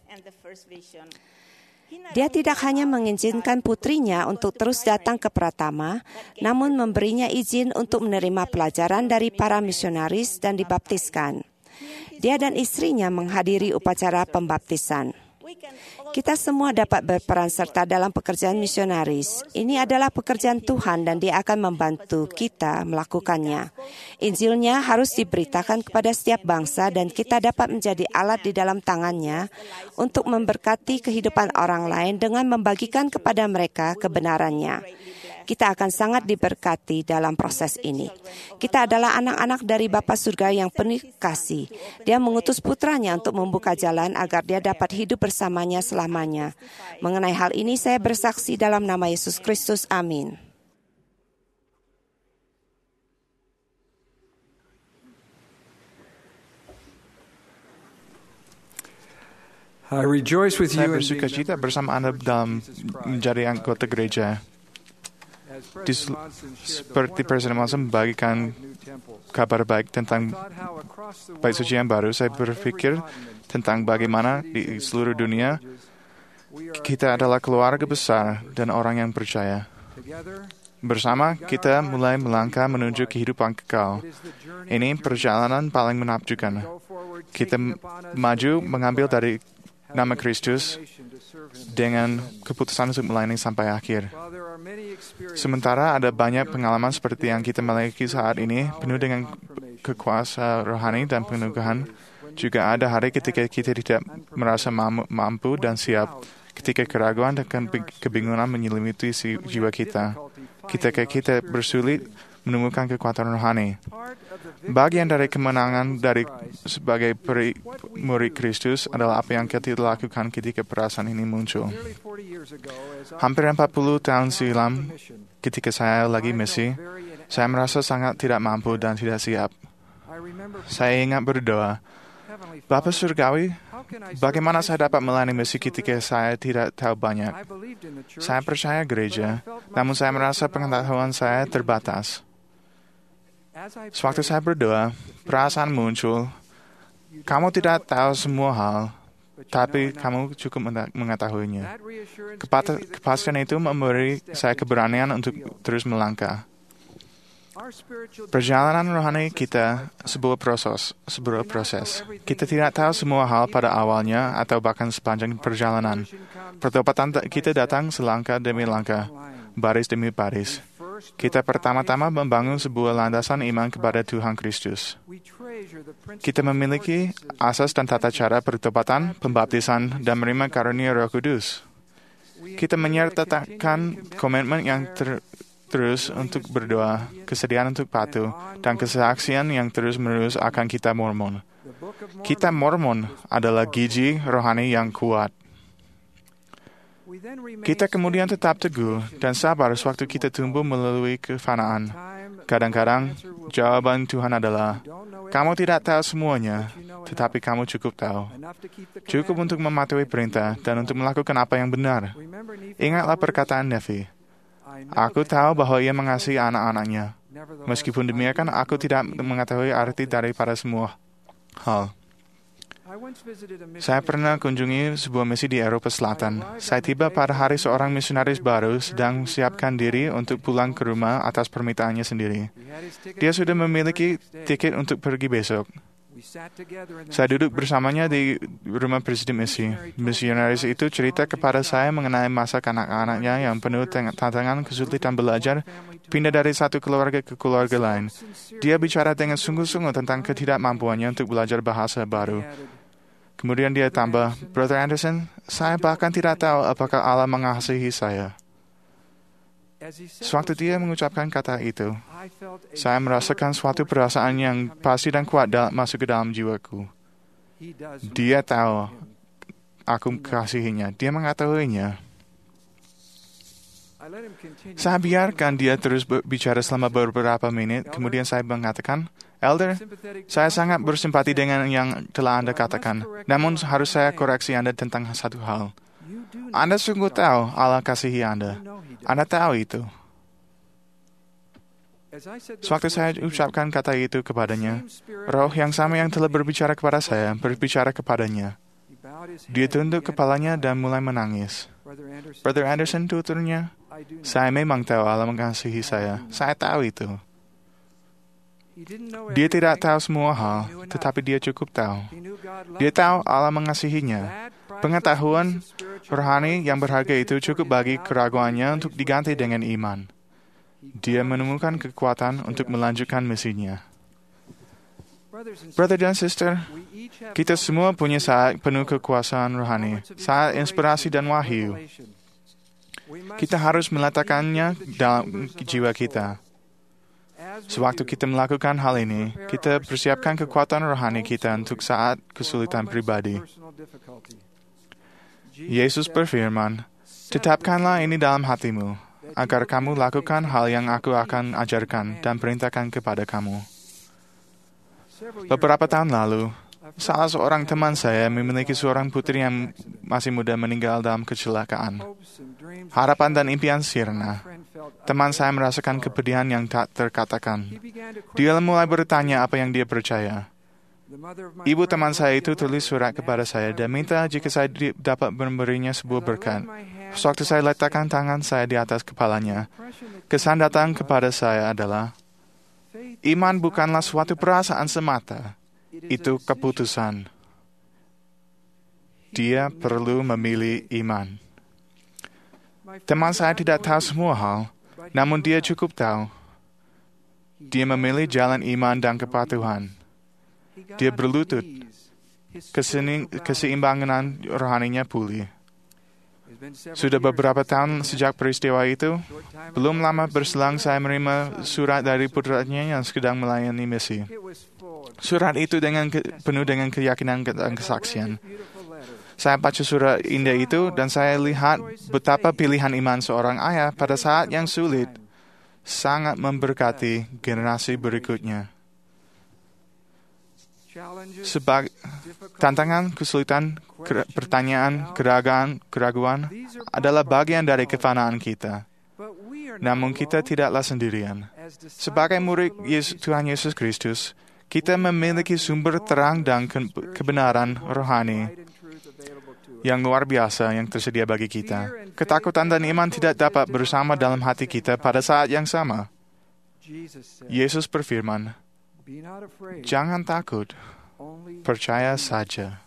Dia tidak hanya mengizinkan putrinya untuk terus datang ke Pratama, namun memberinya izin untuk menerima pelajaran dari para misionaris dan dibaptiskan. Dia dan istrinya menghadiri upacara pembaptisan. Kita semua dapat berperan serta dalam pekerjaan misionaris. Ini adalah pekerjaan Tuhan dan Dia akan membantu kita melakukannya. Injilnya harus diberitakan kepada setiap bangsa dan kita dapat menjadi alat di dalam tangannya untuk memberkati kehidupan orang lain dengan membagikan kepada mereka kebenarannya. Kita akan sangat diberkati dalam proses ini. Kita adalah anak-anak dari Bapa Surga yang penuh kasih. Dia mengutus putranya untuk membuka jalan agar dia dapat hidup bersamanya selamanya. Mengenai hal ini saya bersaksi dalam nama Yesus Kristus. Amin. I rejoice with Saya you in bersuka being cita bersama Anda dalam menjadi anggota gereja. Dis, seperti Presiden Monson membagikan kabar baik tentang bait suci yang baru, saya berpikir tentang bagaimana di seluruh dunia kita adalah keluarga besar dan orang yang percaya. Bersama kita mulai melangkah menuju kehidupan kekal. Ini perjalanan paling menakjubkan. Kita maju mengambil dari nama Kristus dengan keputusan untuk melayani sampai akhir. Sementara ada banyak pengalaman seperti yang kita miliki saat ini, penuh dengan kekuasaan rohani dan penugahan. Juga ada hari ketika kita tidak merasa mampu dan siap, ketika keraguan dan kebingungan menyelimuti si jiwa kita. Ketika kita bersulit menemukan kekuatan rohani. Bagian dari kemenangan dari sebagai peri, murid Kristus adalah apa yang kita lakukan ketika perasaan ini muncul. Hampir empat puluh tahun silam, ketika saya lagi misi, saya merasa sangat tidak mampu dan tidak siap. Saya ingat berdoa, Bapa Surgawi, bagaimana saya dapat melayani misi ketika saya tidak tahu banyak? Saya percaya gereja, namun saya merasa pengetahuan saya terbatas. Sewaktu saya berdoa, perasaan muncul, kamu tidak tahu semua hal, tapi kamu cukup mengetahuinya. Kepastian itu memberi saya keberanian untuk terus melangkah. Perjalanan rohani kita sebuah proses, sebuah proses. Kita tidak tahu semua hal pada awalnya atau bahkan sepanjang perjalanan. Pertobatan kita datang selangkah demi langkah, baris demi baris. Kita pertama-tama membangun sebuah landasan iman kepada Tuhan Kristus. Kita memiliki asas dan tata cara pertobatan, pembaptisan, dan menerima karunia Roh Kudus. Kita menyertakan komitmen yang ter terus untuk berdoa, kesediaan untuk patuh, dan kesaksian yang terus-menerus akan kita Mormon. Kita Mormon adalah gigi rohani yang kuat. Kita kemudian tetap teguh dan sabar sewaktu kita tumbuh melalui kefanaan. Kadang-kadang, jawaban Tuhan adalah, kamu tidak tahu semuanya, tetapi kamu cukup tahu. Cukup untuk mematuhi perintah dan untuk melakukan apa yang benar. Ingatlah perkataan Nefi. Aku tahu bahwa ia mengasihi anak-anaknya. Meskipun demikian, aku tidak mengetahui arti daripada semua hal. Saya pernah kunjungi sebuah misi di Eropa Selatan. Saya tiba pada hari seorang misionaris baru sedang siapkan diri untuk pulang ke rumah atas permintaannya sendiri. Dia sudah memiliki tiket untuk pergi besok. Saya duduk bersamanya di rumah presiden misi. Misionaris itu cerita kepada saya mengenai masa kanak-kanaknya yang penuh tantangan, kesulitan belajar, pindah dari satu keluarga ke keluarga lain. Dia bicara dengan sungguh-sungguh tentang ketidakmampuannya untuk belajar bahasa baru. Kemudian dia tambah, Brother Anderson, saya bahkan tidak tahu apakah Allah mengasihi saya. Sewaktu dia mengucapkan kata itu, saya merasakan suatu perasaan yang pasti dan kuat masuk ke dalam jiwaku. Dia tahu aku mengasihinya. Dia mengetahuinya. Saya biarkan dia terus bicara selama beberapa menit. Kemudian saya mengatakan, Elder, saya sangat bersimpati dengan yang telah Anda katakan. Namun harus saya koreksi Anda tentang satu hal. Anda sungguh tahu Allah kasihi Anda. Anda tahu itu. Sewaktu saya ucapkan kata itu kepadanya, roh yang sama yang telah berbicara kepada saya, berbicara kepadanya. Dia tunduk kepalanya dan mulai menangis. Brother Anderson, tuturnya, saya memang tahu Allah mengasihi saya. Saya tahu itu. Dia tidak tahu semua hal, tetapi dia cukup tahu. Dia tahu Allah mengasihinya. Pengetahuan rohani yang berharga itu cukup bagi keraguannya untuk diganti dengan iman. Dia menemukan kekuatan untuk melanjutkan misinya. Brother dan sister, kita semua punya saat penuh kekuasaan rohani, saat inspirasi dan wahyu. Kita harus meletakkannya dalam jiwa kita. Sewaktu kita melakukan hal ini, kita persiapkan kekuatan rohani kita untuk saat kesulitan pribadi. Yesus berfirman, tetapkanlah ini dalam hatimu, agar kamu lakukan hal yang aku akan ajarkan dan perintahkan kepada kamu. Beberapa tahun lalu, salah seorang teman saya memiliki seorang putri yang masih muda meninggal dalam kecelakaan. Harapan dan impian sirna. Teman saya merasakan kepedihan yang tak terkatakan. Dia mulai bertanya apa yang dia percaya. Ibu teman saya itu tulis surat kepada saya dan minta jika saya dapat memberinya sebuah berkat. Sewaktu saya letakkan tangan saya di atas kepalanya, kesan datang kepada saya adalah, iman bukanlah suatu perasaan semata, itu keputusan. Dia perlu memilih iman. Teman saya tidak tahu semua hal, namun dia cukup tahu. Dia memilih jalan iman dan kepatuhan. Dia berlutut. Keseimbangan rohaninya pulih. Sudah beberapa tahun sejak peristiwa itu, belum lama berselang saya menerima surat dari putranya yang sedang melayani misi. Surat itu dengan ke, penuh dengan keyakinan dan kesaksian. Saya baca surat indah itu dan saya lihat betapa pilihan iman seorang ayah pada saat yang sulit sangat memberkati generasi berikutnya. Sebagai tantangan, kesulitan, ker- pertanyaan, keraguan, keraguan adalah bagian dari kefanaan kita. Namun kita tidaklah sendirian. Sebagai murid Yesus, Tuhan Yesus Kristus, kita memiliki sumber terang dan ke- kebenaran rohani yang luar biasa yang tersedia bagi kita. Ketakutan dan iman tidak dapat bersama dalam hati kita pada saat yang sama. Yesus berfirman, jangan takut, percaya saja.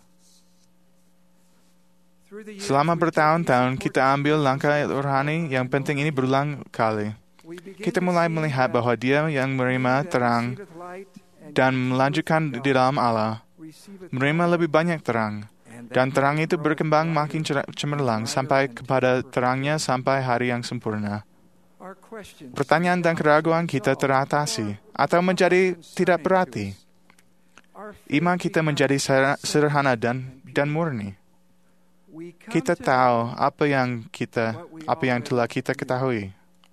Selama bertahun-tahun kita ambil langkah rohani yang penting ini berulang kali. Kita mulai melihat bahwa Dia yang menerima terang dan melanjutkan di dalam Allah, menerima lebih banyak terang. Dan terang itu berkembang makin cemerlang sampai kepada terangnya sampai hari yang sempurna. Pertanyaan dan keraguan kita teratasi atau menjadi tidak berarti. Iman kita menjadi sederhana dan, dan murni. kita tahu apa yang kita apa yang telah kita ketahui.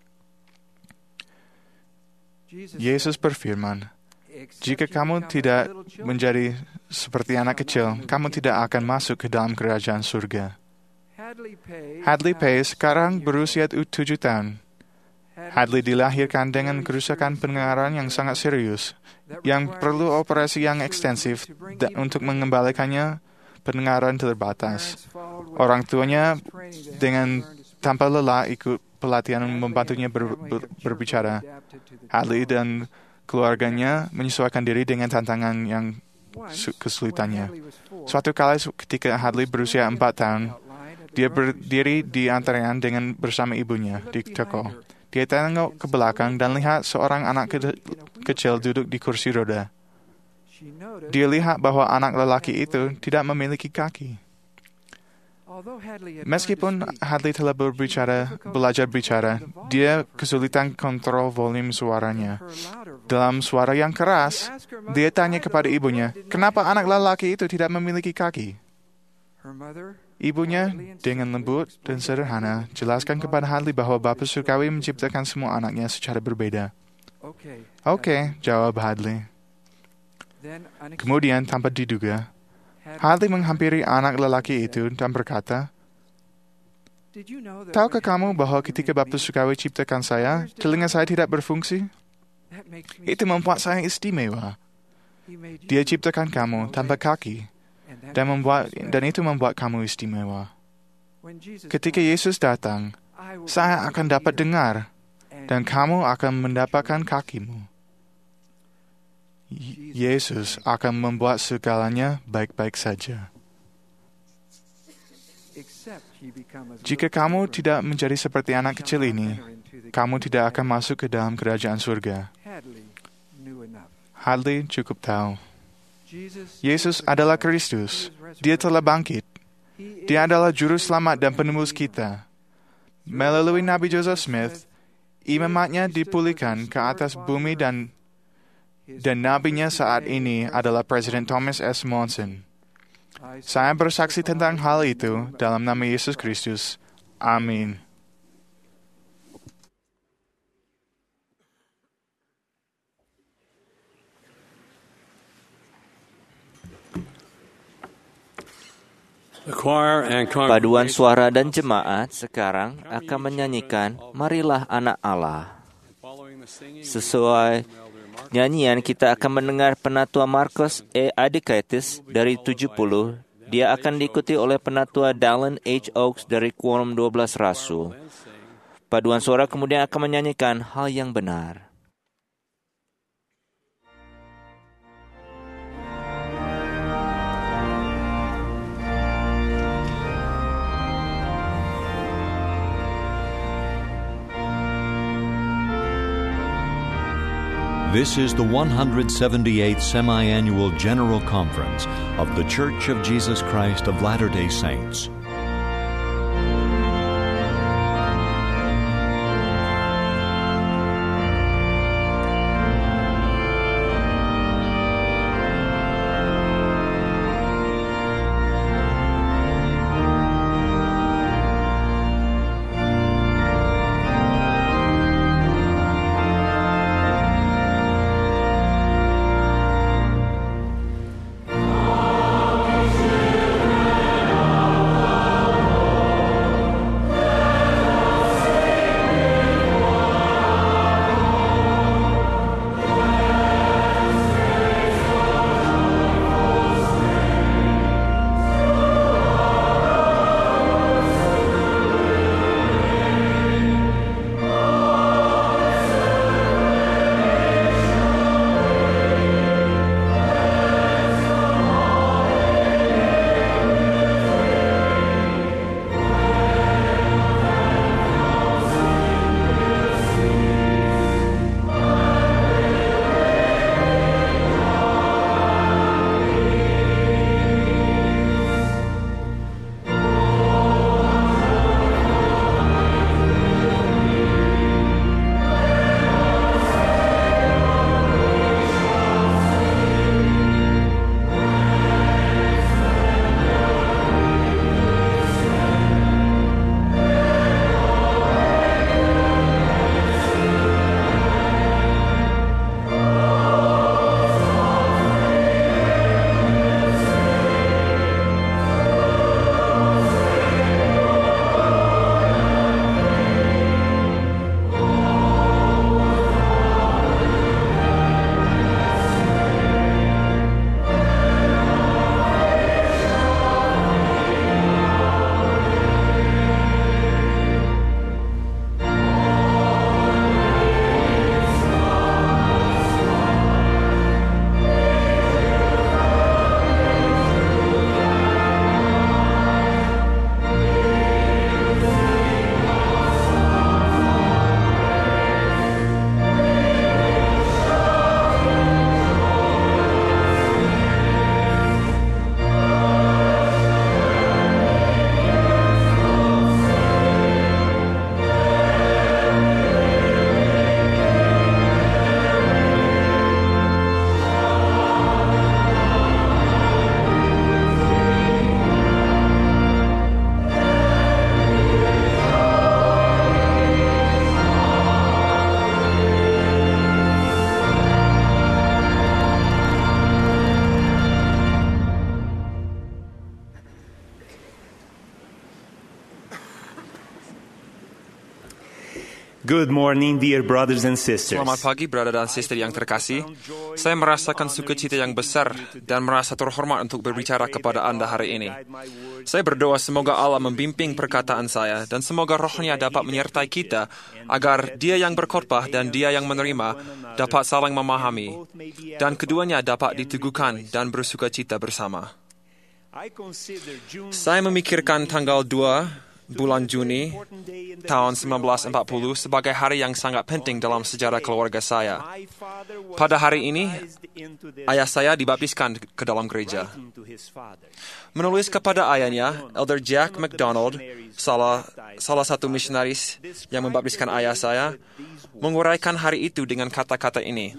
Yesus berfirman, "Jika kamu tidak menjadi seperti anak kecil, kamu tidak akan masuk ke dalam kerajaan surga." Hadley Pay sekarang berusia tujuh tahun. Hadley dilahirkan dengan kerusakan pendengaran yang sangat serius, yang perlu operasi yang ekstensif dan untuk mengembalikannya pendengaran terbatas. Orang tuanya dengan tanpa lelah ikut pelatihan membantunya ber, ber, berbicara. Hadley dan keluarganya menyesuaikan diri dengan tantangan yang kesulitannya. Suatu kali ketika Hadley berusia empat tahun, dia berdiri di antrean dengan bersama ibunya di toko. Dia tengok ke belakang dan lihat seorang anak ke- kecil duduk di kursi roda. Dia lihat bahwa anak lelaki itu tidak memiliki kaki. Meskipun Hadley telah berbicara, belajar bicara, dia kesulitan kontrol volume suaranya. Dalam suara yang keras, dia tanya kepada ibunya, "Kenapa anak lelaki itu tidak memiliki kaki?" Ibunya dengan lembut dan sederhana jelaskan kepada Hadley bahwa Bapa Surgawi menciptakan semua anaknya secara berbeda. Oke, okay, jawab Hadley. Kemudian tanpa diduga, Hadley menghampiri anak lelaki itu dan berkata, "Tahukah kamu bahwa ketika Bapa Surgawi ciptakan saya, telinga saya tidak berfungsi? Itu membuat saya istimewa. Dia ciptakan kamu tanpa kaki. Dan, membuat, dan itu membuat kamu istimewa. Ketika Yesus datang, saya akan dapat dengar, dan kamu akan mendapatkan kakimu. Yesus akan membuat segalanya baik-baik saja. Jika kamu tidak menjadi seperti anak kecil ini, kamu tidak akan masuk ke dalam kerajaan surga." Hadley cukup tahu. Yesus adalah Kristus. Dia telah bangkit. Dia adalah juru selamat dan penembus kita. Melalui Nabi Joseph Smith, imamatnya dipulihkan ke atas bumi dan dan nabinya saat ini adalah Presiden Thomas S. Monson. Saya bersaksi tentang hal itu dalam nama Yesus Kristus. Amin. Paduan suara dan jemaat sekarang akan menyanyikan Marilah Anak Allah. Sesuai nyanyian kita akan mendengar penatua Marcos E. Adikaitis dari tujuh puluh. Dia akan diikuti oleh penatua Dallin H. Oaks dari Quorum dua belas Rasul. Paduan suara kemudian akan menyanyikan Hal yang Benar. This is the one hundred seventy-eighth Semi-Annual General Conference of The Church of Jesus Christ of Latter-day Saints. Good morning, dear brothers and sisters. Selamat pagi, brother dan sister yang terkasih. Saya merasakan sukacita yang besar dan merasa terhormat untuk berbicara kepada Anda hari ini. Saya berdoa semoga Allah membimbing perkataan saya dan semoga rohnya dapat menyertai kita agar dia yang berkhotbah dan dia yang menerima dapat saling memahami dan keduanya dapat diteguhkan dan bersukacita bersama. Saya memikirkan tanggal dua bulan Juni tahun sembilan belas empat puluh sebagai hari yang sangat penting dalam sejarah keluarga saya. Pada hari ini, ayah saya dibaptiskan ke dalam gereja. Menulis kepada ayahnya, Elder Jack McDonald, salah, salah satu misionaris yang membaptiskan ayah saya, menguraikan hari itu dengan kata-kata ini.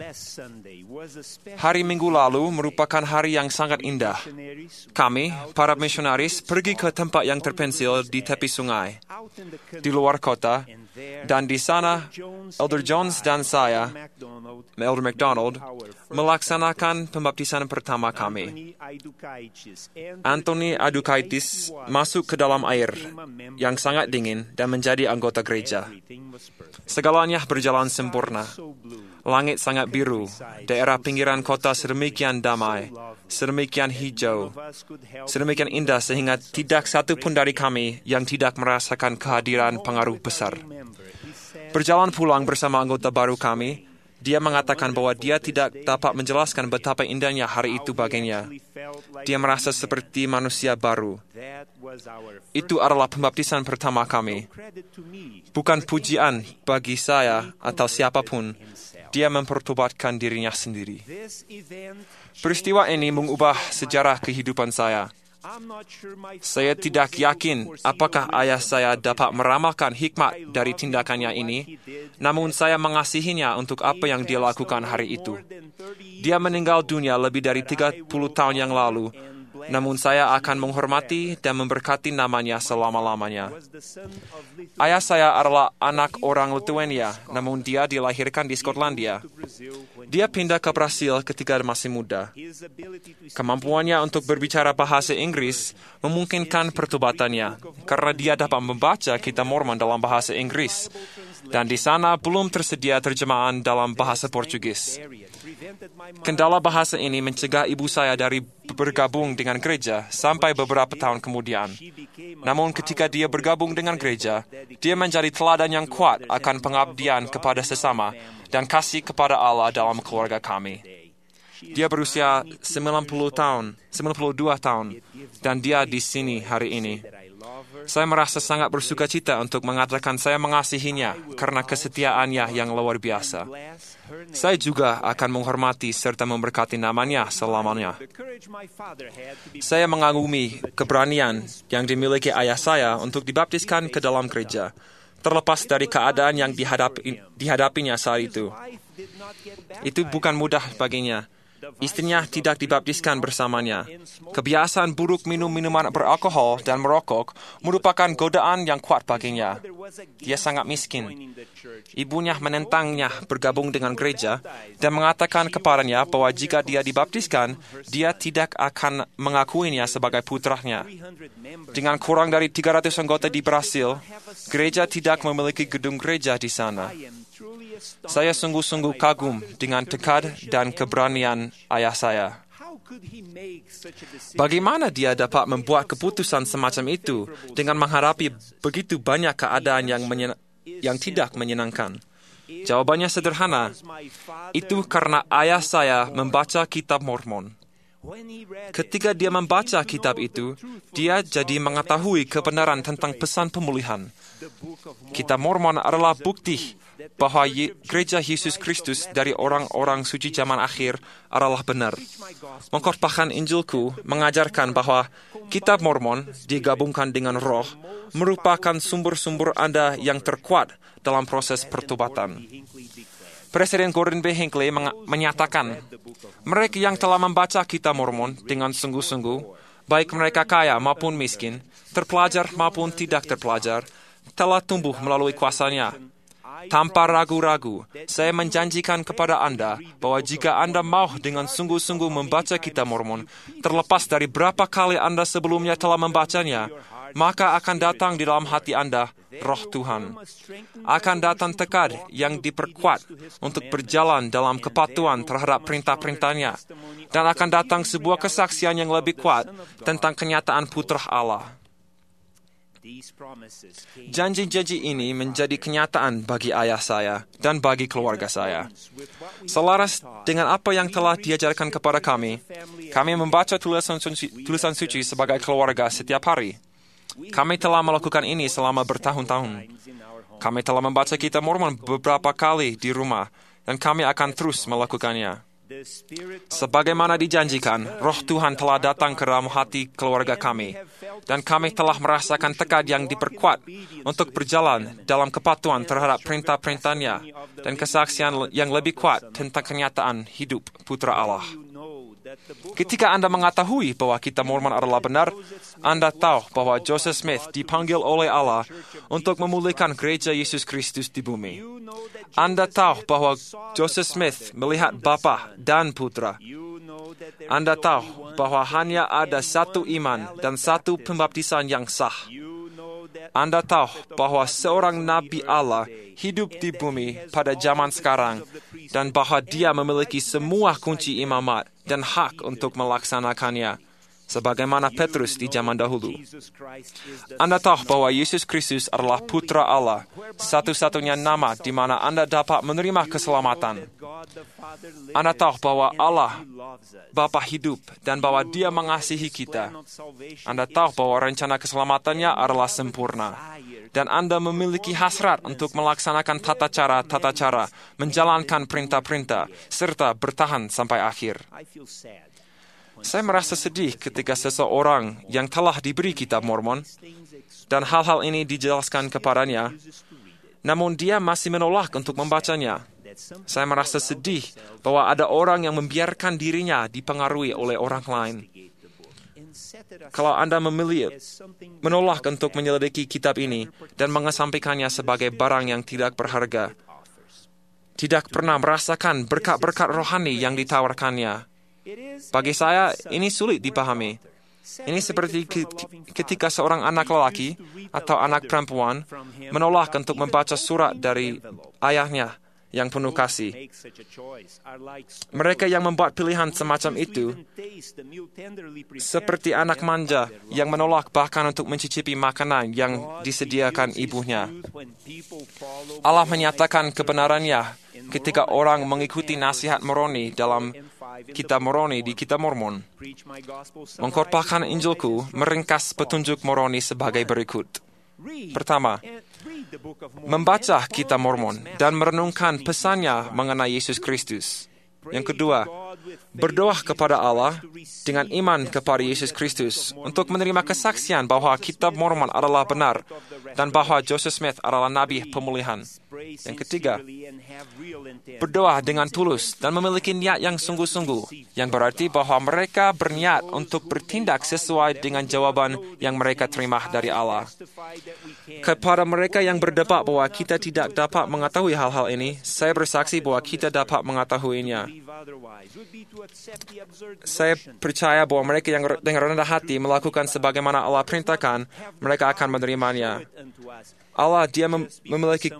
Hari Minggu lalu merupakan hari yang sangat indah. Kami, para misionaris, pergi ke tempat yang terpencil di tepi sungai, di luar kota, dan di sana Elder Jones dan saya, Elder McDonald, melaksanakan pembaptisan pertama kami. Anthony Adukaitis masuk ke dalam air yang sangat dingin dan menjadi anggota gereja. Segalanya berjalan sempurna. Langit sangat biru, daerah pinggiran kota sedemikian damai, sedemikian hijau, sedemikian indah sehingga tidak satu pun dari kami yang tidak merasakan kehadiran pengaruh besar. Berjalan pulang bersama anggota baru kami, dia mengatakan bahwa dia tidak dapat menjelaskan betapa indahnya hari itu baginya. Dia merasa seperti manusia baru. Itu adalah pembaptisan pertama kami. Bukan pujian bagi saya atau siapapun. Dia mempertobatkan dirinya sendiri. Peristiwa ini mengubah sejarah kehidupan saya. Saya tidak yakin apakah ayah saya dapat meramalkan hikmat dari tindakannya ini, namun saya mengasihinya untuk apa yang dia lakukan hari itu. Dia meninggal dunia lebih dari tiga puluh tahun yang lalu, namun saya akan menghormati dan memberkati namanya selama-lamanya. Ayah saya adalah anak orang Lithuania, namun dia dilahirkan di Skotlandia. Dia pindah ke Brasil ketika masih muda. Kemampuannya untuk berbicara bahasa Inggris memungkinkan pertobatannya, karena dia dapat membaca Kitab Mormon dalam bahasa Inggris, dan di sana belum tersedia terjemahan dalam bahasa Portugis. Kendala bahasa ini mencegah ibu saya dari bergabung dengan gereja sampai beberapa tahun kemudian. Namun ketika dia bergabung dengan gereja, dia menjadi teladan yang kuat akan pengabdian kepada sesama dan kasih kepada Allah dalam keluarga kami. Dia berusia sembilan puluh tahun, sembilan puluh dua tahun, dan dia di sini hari ini. Saya merasa sangat bersukacita untuk mengatakan saya mengasihinya karena kesetiaannya yang luar biasa. Saya juga akan menghormati serta memberkati namanya selamanya. Saya mengagumi keberanian yang dimiliki ayah saya untuk dibaptiskan ke dalam gereja, terlepas dari keadaan yang dihadapi, dihadapinya saat itu. Itu bukan mudah baginya. Istrinya tidak dibaptiskan bersamanya. Kebiasaan buruk minum minuman beralkohol dan merokok merupakan godaan yang kuat baginya. Dia sangat miskin. Ibunya menentangnya bergabung dengan gereja dan mengatakan kepadanya bahwa jika dia dibaptiskan, dia tidak akan mengakuinya sebagai putranya. Dengan kurang dari tiga ratus anggota di Brasil, gereja tidak memiliki gedung gereja di sana. Saya sungguh-sungguh kagum dengan tekad dan keberanian ayah saya. Bagaimana dia dapat membuat keputusan semacam itu dengan menghadapi begitu banyak keadaan yang, menyen- yang tidak menyenangkan? Jawabannya sederhana. Itu karena ayah saya membaca Kitab Mormon. Ketika dia membaca kitab itu, dia jadi mengetahui kebenaran tentang pesan pemulihan. Kitab Mormon adalah bukti bahwa gereja Yesus Kristus dari orang-orang suci zaman akhir adalah benar. Mengkhotbahkan Injilku mengajarkan bahwa Kitab Mormon digabungkan dengan Roh merupakan sumber-sumber Anda yang terkuat dalam proses pertobatan. Presiden Gordon B. Hinckley meng- menyatakan, mereka yang telah membaca Kitab Mormon dengan sungguh-sungguh, baik mereka kaya maupun miskin, terpelajar maupun tidak terpelajar, telah tumbuh melalui kuasanya. tanpa ragu-ragu, saya menjanjikan kepada Anda bahwa jika Anda mau dengan sungguh-sungguh membaca Kitab Mormon, terlepas dari berapa kali Anda sebelumnya telah membacanya, maka akan datang di dalam hati Anda Roh Tuhan. Akan datang tekad yang diperkuat untuk berjalan dalam kepatuhan terhadap perintah-perintahnya, dan akan datang sebuah kesaksian yang lebih kuat tentang kenyataan Putra Allah. Janji-janji ini menjadi kenyataan bagi ayah saya dan bagi keluarga saya. Selaras dengan apa yang telah diajarkan kepada kami, kami membaca tulisan suci, tulisan suci sebagai keluarga setiap hari. Kami telah melakukan ini selama bertahun-tahun. Kami telah membaca Kitab Mormon beberapa kali di rumah, dan kami akan terus melakukannya. Sebagaimana dijanjikan, Roh Tuhan telah datang ke dalam hati keluarga kami, dan kami telah merasakan tekad yang diperkuat untuk berjalan dalam kepatuhan terhadap perintah-perintahnya dan kesaksian yang lebih kuat tentang kenyataan hidup Putra Allah. Ketika Anda mengetahui bahwa Kitab Mormon adalah benar, Anda tahu bahwa Joseph Smith dipanggil oleh Allah untuk memulihkan gereja Yesus Kristus di bumi. Anda tahu bahwa Joseph Smith melihat Bapa dan Putra. Anda tahu bahwa hanya ada satu iman dan satu pembaptisan yang sah. Anda tahu bahwa seorang Nabi Allah hidup di bumi pada zaman sekarang, dan bahwa dia memiliki semua kunci imamat dan hak untuk melaksanakannya, sebagaimana Petrus di zaman dahulu. Anda tahu bahwa Yesus Kristus adalah Putra Allah, satu-satunya nama di mana Anda dapat menerima keselamatan. Anda tahu bahwa Allah, Bapa hidup, dan bahwa Dia mengasihi kita. Anda tahu bahwa rencana keselamatannya adalah sempurna. Dan Anda memiliki hasrat untuk melaksanakan tata cara-tata cara, menjalankan perintah-perintah, serta bertahan sampai akhir. Saya merasa sedih ketika seseorang yang telah diberi Kitab Mormon, dan hal-hal ini dijelaskan kepadanya, namun dia masih menolak untuk membacanya. Saya merasa sedih bahwa ada orang yang membiarkan dirinya dipengaruhi oleh orang lain. Kalau Anda memilih menolak untuk menyelidiki kitab ini dan mengesampingkannya sebagai barang yang tidak berharga, tidak pernah merasakan berkat-berkat rohani yang ditawarkannya, bagi saya ini sulit dipahami. Ini seperti ketika seorang anak lelaki atau anak perempuan menolak untuk membaca surat dari ayahnya yang penuh kasih. Mereka yang membuat pilihan semacam itu seperti anak manja yang menolak bahkan untuk mencicipi makanan yang disediakan ibunya. Allah menyatakan kebenarannya ketika orang mengikuti nasihat Moroni dalam Kitab Moroni di Kitab Mormon. Mengkhotbahkan Injilku meringkas petunjuk Moroni sebagai berikut. Pertama, membaca Kitab Mormon dan merenungkan pesannya mengenai Yesus Kristus. Yang kedua, berdoa kepada Allah dengan iman kepada Yesus Kristus untuk menerima kesaksian bahwa Kitab Mormon adalah benar dan bahwa Joseph Smith adalah nabi pemulihan. Yang ketiga, berdoa dengan tulus dan memiliki niat yang sungguh-sungguh, yang berarti bahwa mereka berniat untuk bertindak sesuai dengan jawaban yang mereka terima dari Allah. Kepada mereka yang berdebat bahwa kita tidak dapat mengetahui hal-hal ini, saya bersaksi bahwa kita dapat mengetahuinya. Saya percaya bahwa mereka yang dengan rendah hati melakukan sebagaimana Allah perintahkan, mereka akan menerimanya. Allah, Dia mem- memiliki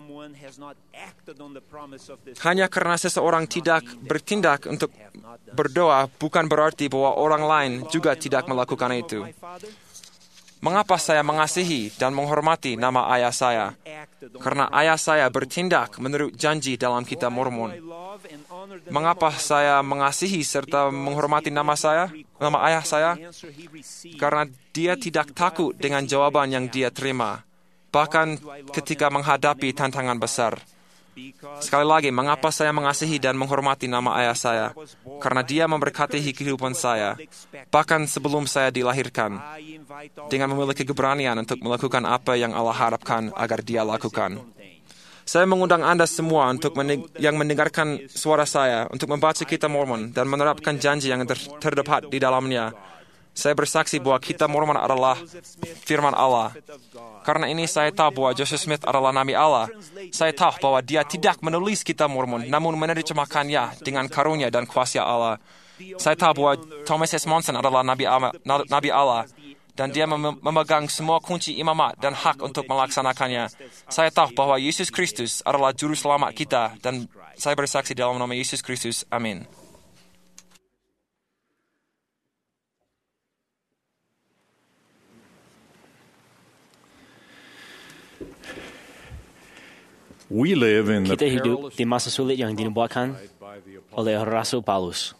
hanya karena seseorang tidak bertindak untuk berdoa, bukan berarti bahwa orang lain juga tidak melakukan itu. Mengapa saya mengasihi dan menghormati nama ayah saya? Karena ayah saya bertindak menurut janji dalam Kitab Mormon. Mengapa saya mengasihi serta menghormati nama saya, nama ayah saya? Karena dia tidak takut dengan jawaban yang dia terima, bahkan ketika menghadapi tantangan besar. Sekali lagi, mengapa saya mengasihi dan menghormati nama ayah saya? Karena dia memberkati kehidupan saya, bahkan sebelum saya dilahirkan, dengan memiliki keberanian untuk melakukan apa yang Allah harapkan agar dia lakukan. Saya mengundang Anda semua untuk menig- yang mendengarkan suara saya untuk membaca Kitab Mormon dan menerapkan janji yang ter- terdapat di dalamnya Saya bersaksi bahwa kitab Mormon adalah firman Allah. Karena ini saya tahu bahwa Joseph Smith adalah Nabi Allah. Saya tahu bahwa dia tidak menulis kitab Mormon, namun menerjemahkannya dengan karunia dan kuasa Allah. Saya tahu bahwa Thomas S. Monson adalah Nabi Allah, Nabi Allah, dan dia mem- memegang semua kunci imamat dan hak untuk melaksanakannya. Saya tahu bahwa Yesus Kristus adalah juru selamat kita, dan saya bersaksi dalam nama Yesus Kristus. Amin. We live in the Kita hidup di masa sulit yang dinubuatkan oleh Rasul Paulus.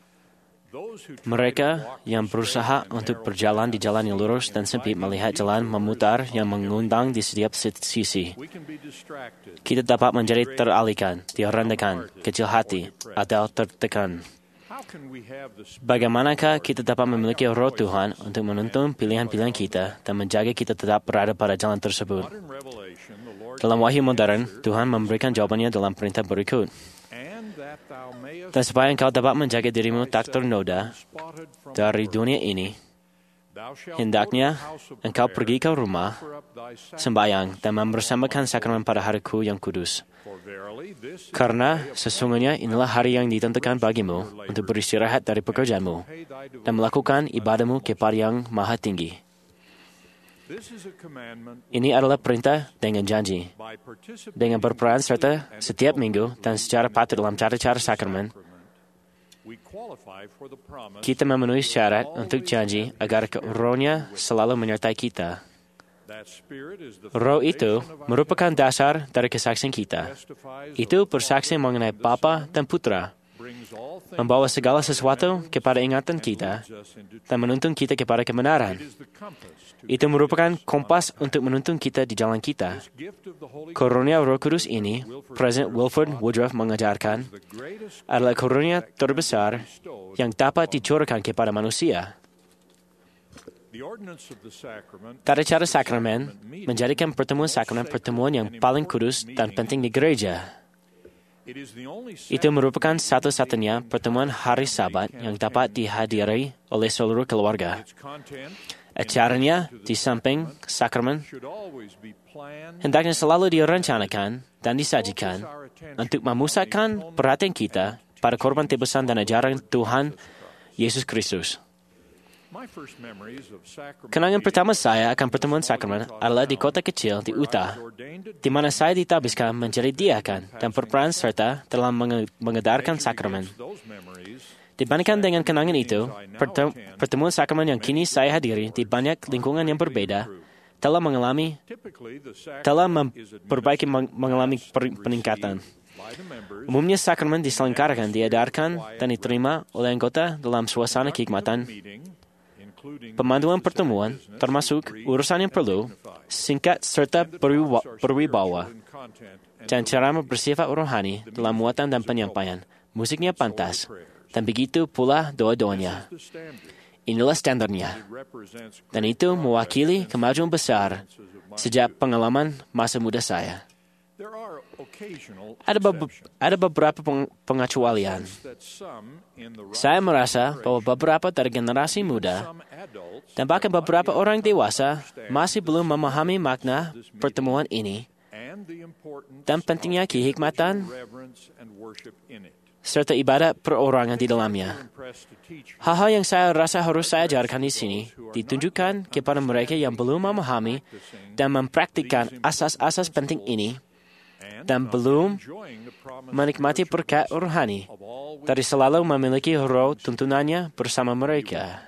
Mereka yang berusaha untuk berjalan di jalan yang lurus dan sempit melihat jalan memutar yang mengundang di setiap sisi. Kita dapat menjadi teralihkan, direndahkan, kecil hati, atau tertekan. Bagaimanakah kita dapat memiliki roh Tuhan untuk menuntun pilihan-pilihan kita dan menjaga kita tetap berada pada jalan tersebut? Dalam wahyu modern, Tuhan memberikan jawabannya dalam perintah berikut. Dan supaya engkau dapat menjaga dirimu tak ternoda dari dunia ini, hendaknya engkau pergi ke rumah, sembahyang, dan mempersembahkan sakramen pada hariku yang kudus. Karena sesungguhnya inilah hari yang ditentukan bagimu untuk beristirahat dari pekerjaanmu dan melakukan ibadahmu kepada yang maha tinggi. Ini adalah perintah dengan janji. Dengan berperan serta setiap minggu dan secara patuh dalam cara-cara sakramen, kita memenuhi syarat untuk janji agar rohnya selalu menyertai kita. Roh itu merupakan dasar dari kesaksian kita. Itu bersaksi mengenai Bapa dan Putra, membawa segala sesuatu kepada ingatan kita dan menuntun kita kepada kebenaran. Itu merupakan kompas untuk menuntun kita di jalan kita. Karunia Roh Kudus ini, Presiden Wilford Woodruff mengajarkan, adalah karunia terbesar yang dapat dicurahkan kepada manusia. Tata cara sakramen menjadikan pertemuan sakramen pertemuan yang paling kudus dan penting di gereja. Itu merupakan satu-satunya pertemuan hari Sabat yang dapat dihadiri oleh seluruh keluarga. Acaranya, di samping sakramen, hendaknya selalu direncanakan dan disajikan untuk memusatkan perhatian kita pada korban tebusan dan ajaran Tuhan Yesus Kristus. Kenangan pertama saya akan pertemuan sakramen adalah di kota kecil di Utah, di mana saya ditabiskan menjadi diakan dan berperan serta dalam mengedarkan sakramen. Dibandingkan dengan kenangan itu, pertemuan sakramen yang kini saya hadiri di banyak lingkungan yang berbeda telah mengalami, telah memperbaiki mengalami peningkatan. Umumnya sakramen diselenggarakan, diedarkan, dan diterima oleh anggota dalam suasana kehikmatan. Pemanduan pertemuan, termasuk urusan yang perlu, singkat serta berwibawa, dan ceramah bersifat rohani dalam muatan dan penyampaian. Musiknya pantas, dan begitu pula doa-doanya. Inilah standarnya, dan itu mewakili kemajuan besar sejak pengalaman masa muda saya. Ada, be- ada beberapa peng- pengecualian. Saya merasa bahwa beberapa dari generasi muda dan bahkan beberapa orang dewasa masih belum memahami makna pertemuan ini dan pentingnya kehikmatan serta ibadat perorangan di dalamnya. Hal-hal yang saya rasa harus saya ajarkan di sini ditunjukkan kepada mereka yang belum memahami dan mempraktikkan asas-asas penting ini dan belum menikmati berkat rohani dari selalu memiliki roh tuntunannya bersama mereka.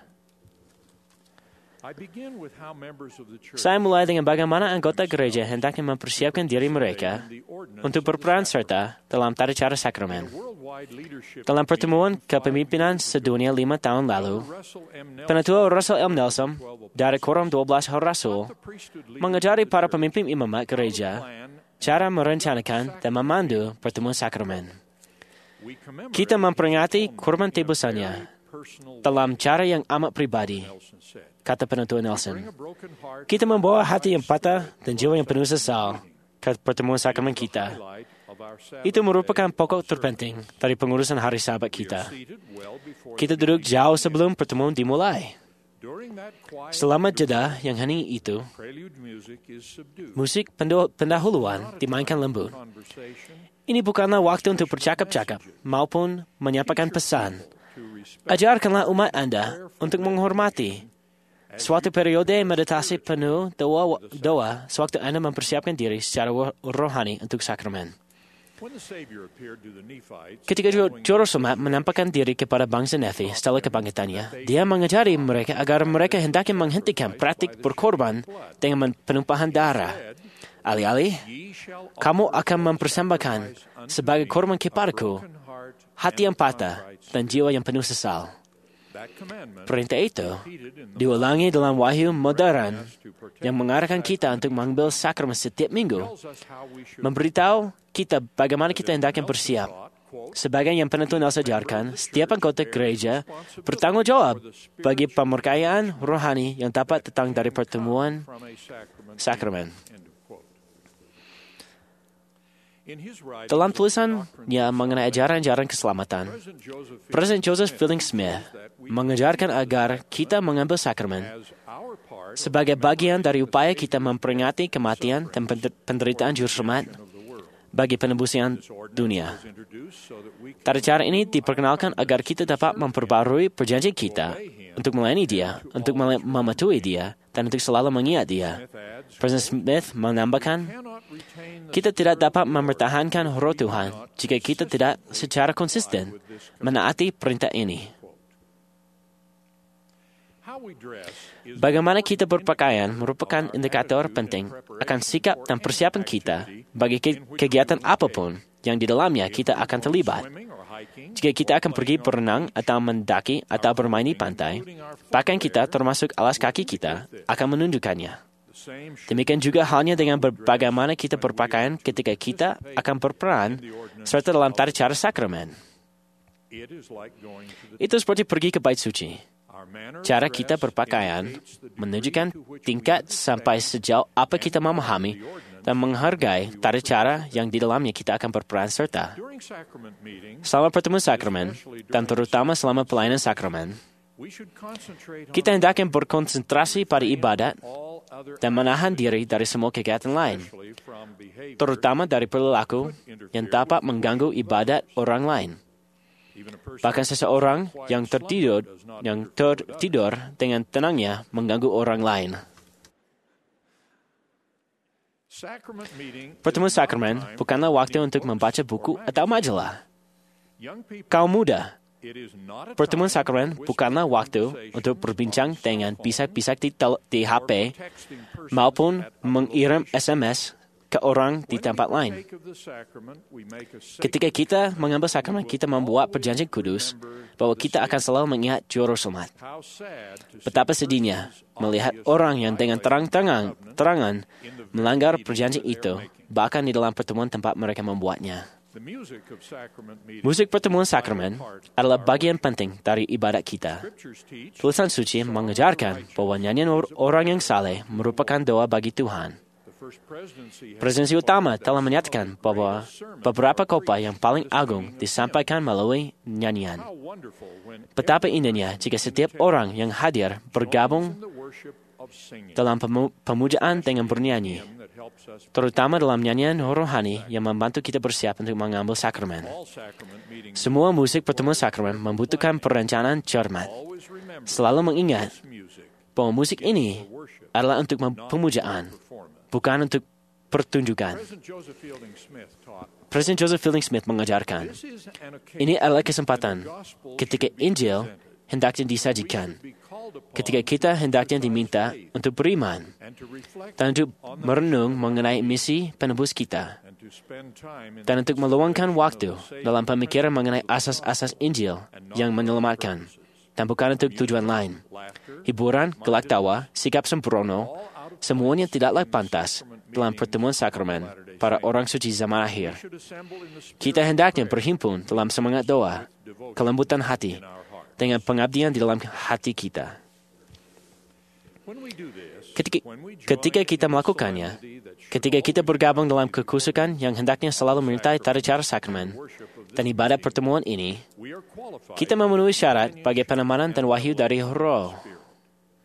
Saya mulai dengan bagaimana anggota gereja hendaknya mempersiapkan diri mereka untuk berperan serta dalam tata cara sakramen. Dalam pertemuan kepemimpinan sedunia lima tahun lalu, Penatua Russell M. Nelson dari Quorum dua belas Rasul mengajari para pemimpin imamat gereja cara merencanakan dan memandu pertemuan sakramen. Kita memperingati korban tebusannya dalam cara yang amat pribadi, kata Penatua Nelson. Kita membawa hati yang patah dan jiwa yang penuh sesal ke pertemuan sakramen kita. Itu merupakan pokok terpenting dari pengurusan hari Sabat kita. Kita duduk jauh sebelum pertemuan dimulai. Selama jeda yang hening itu, musik pendahuluan dimainkan lembut. Ini bukanlah waktu untuk bercakap-cakap maupun menyampaikan pesan. Ajarkanlah umat Anda untuk menghormati. Suatu periode meditasi penuh doa, doa sewaktu Anda mempersiapkan diri secara rohani untuk sakramen. Ketika Juru Selamat menampakkan diri kepada bangsa Nephi setelah kebangkitannya, dia mengajari mereka agar mereka hendaknya menghentikan praktik berkorban dengan penumpahan darah. Alih-alih, kamu akan mempersembahkan sebagai korban kepadaku hati yang patah dan jiwa yang penuh sesal. Perintah itu diulangi dalam wahyu modern yang mengarahkan kita untuk mengambil sakramen setiap minggu, memberitahu kita bagaimana kita hendaknya bersiap. Sebagai yang penentu Nelson ajarkan, setiap anggota gereja bertanggung jawab bagi pemurkayaan rohani yang dapat datang dari pertemuan sakramen. Dalam tulisannya mengenai ajaran-ajaran keselamatan, Presiden Joseph Fielding Smith mengajarkan agar kita mengambil sakramen sebagai bagian dari upaya kita memperingati kematian dan penderitaan Juru Selamat bagi penebusan dunia. Tata cara ini diperkenalkan agar kita dapat memperbarui perjanjian kita untuk melayani Dia, untuk mematuhi Dia, dan untuk selalu mengingat Dia. Presiden Smith menambahkan, kita tidak dapat mempertahankan roh Tuhan jika kita tidak secara konsisten menaati perintah ini. Bagaimana kita berpakaian merupakan indikator penting akan sikap dan persiapan kita bagi kegiatan apapun yang di dalamnya kita akan terlibat. Jika kita akan pergi berenang atau mendaki atau bermain di pantai, pakaian kita termasuk alas kaki kita akan menunjukkannya. Demikian juga halnya dengan bagaimana kita berpakaian ketika kita akan berperan serta dalam tata cara sakramen. Itu seperti pergi ke bait suci. Cara kita berpakaian menunjukkan tingkat sampai sejauh apa kita memahami dan menghargai tata cara yang di dalamnya kita akan berperan serta. Selama pertemuan sakramen, dan terutama selama pelayanan sakramen, kita hendaknya berkonsentrasi pada ibadat dan menahan diri dari semua kegiatan lain, terutama dari perilaku yang dapat mengganggu ibadat orang lain. Bahkan seseorang yang tertidur, yang tertidur dengan tenangnya mengganggu orang lain. Pertemuan sakramen bukanlah waktu untuk membaca buku atau majalah. Kaum muda, pertemuan sakramen bukanlah waktu untuk berbincang dengan pisak-pisak di, di H P maupun mengirim S M S ke orang di tempat lain. Ketika kita mengambil sakramen, kita membuat perjanjian kudus bahwa kita akan selalu mengingat Juru Selamat. Betapa sedihnya melihat orang yang dengan terang-terangan terangan melanggar perjanjian itu, bahkan di dalam pertemuan tempat mereka membuatnya. Musik pertemuan sakramen adalah bagian penting dari ibadat kita. Tulisan suci mengajarkan bahwa nyanyian orang yang saleh merupakan doa bagi Tuhan. Presidensi utama telah menyatakan bahwa beberapa khotbah yang paling agung disampaikan melalui nyanyian. Betapa indahnya jika setiap orang yang hadir bergabung dalam pemujaan dengan bernyanyi, terutama dalam nyanyian rohani yang membantu kita bersiap untuk mengambil sakramen. Semua musik pertemuan sakramen membutuhkan perencanaan cermat. Selalu mengingat bahwa musik ini adalah untuk pemujaan, bukan untuk pertunjukan. Presiden Joseph Fielding Smith mengajarkan, ini adalah kesempatan ketika Injil hendaknya disajikan, ketika kita hendaknya diminta untuk beriman, dan untuk merenung mengenai misi penebus kita, dan untuk meluangkan waktu dalam pemikiran mengenai asas-asas Injil yang menyelamatkan, dan bukan untuk tujuan lain. Hiburan, gelak tawa, sikap sembrono, semuanya tidaklah pantas dalam pertemuan sakramen para orang suci zaman akhir. Kita hendaknya berhimpun dalam semangat doa, kelembutan hati, dengan pengabdian di dalam hati kita. Ketika, ketika kita melakukannya, ketika kita bergabung dalam kekusukan yang hendaknya selalu menyertai tata cara sakramen dan ibadat pertemuan ini, kita memenuhi syarat bagi penemanan dan wahyu dari Roh.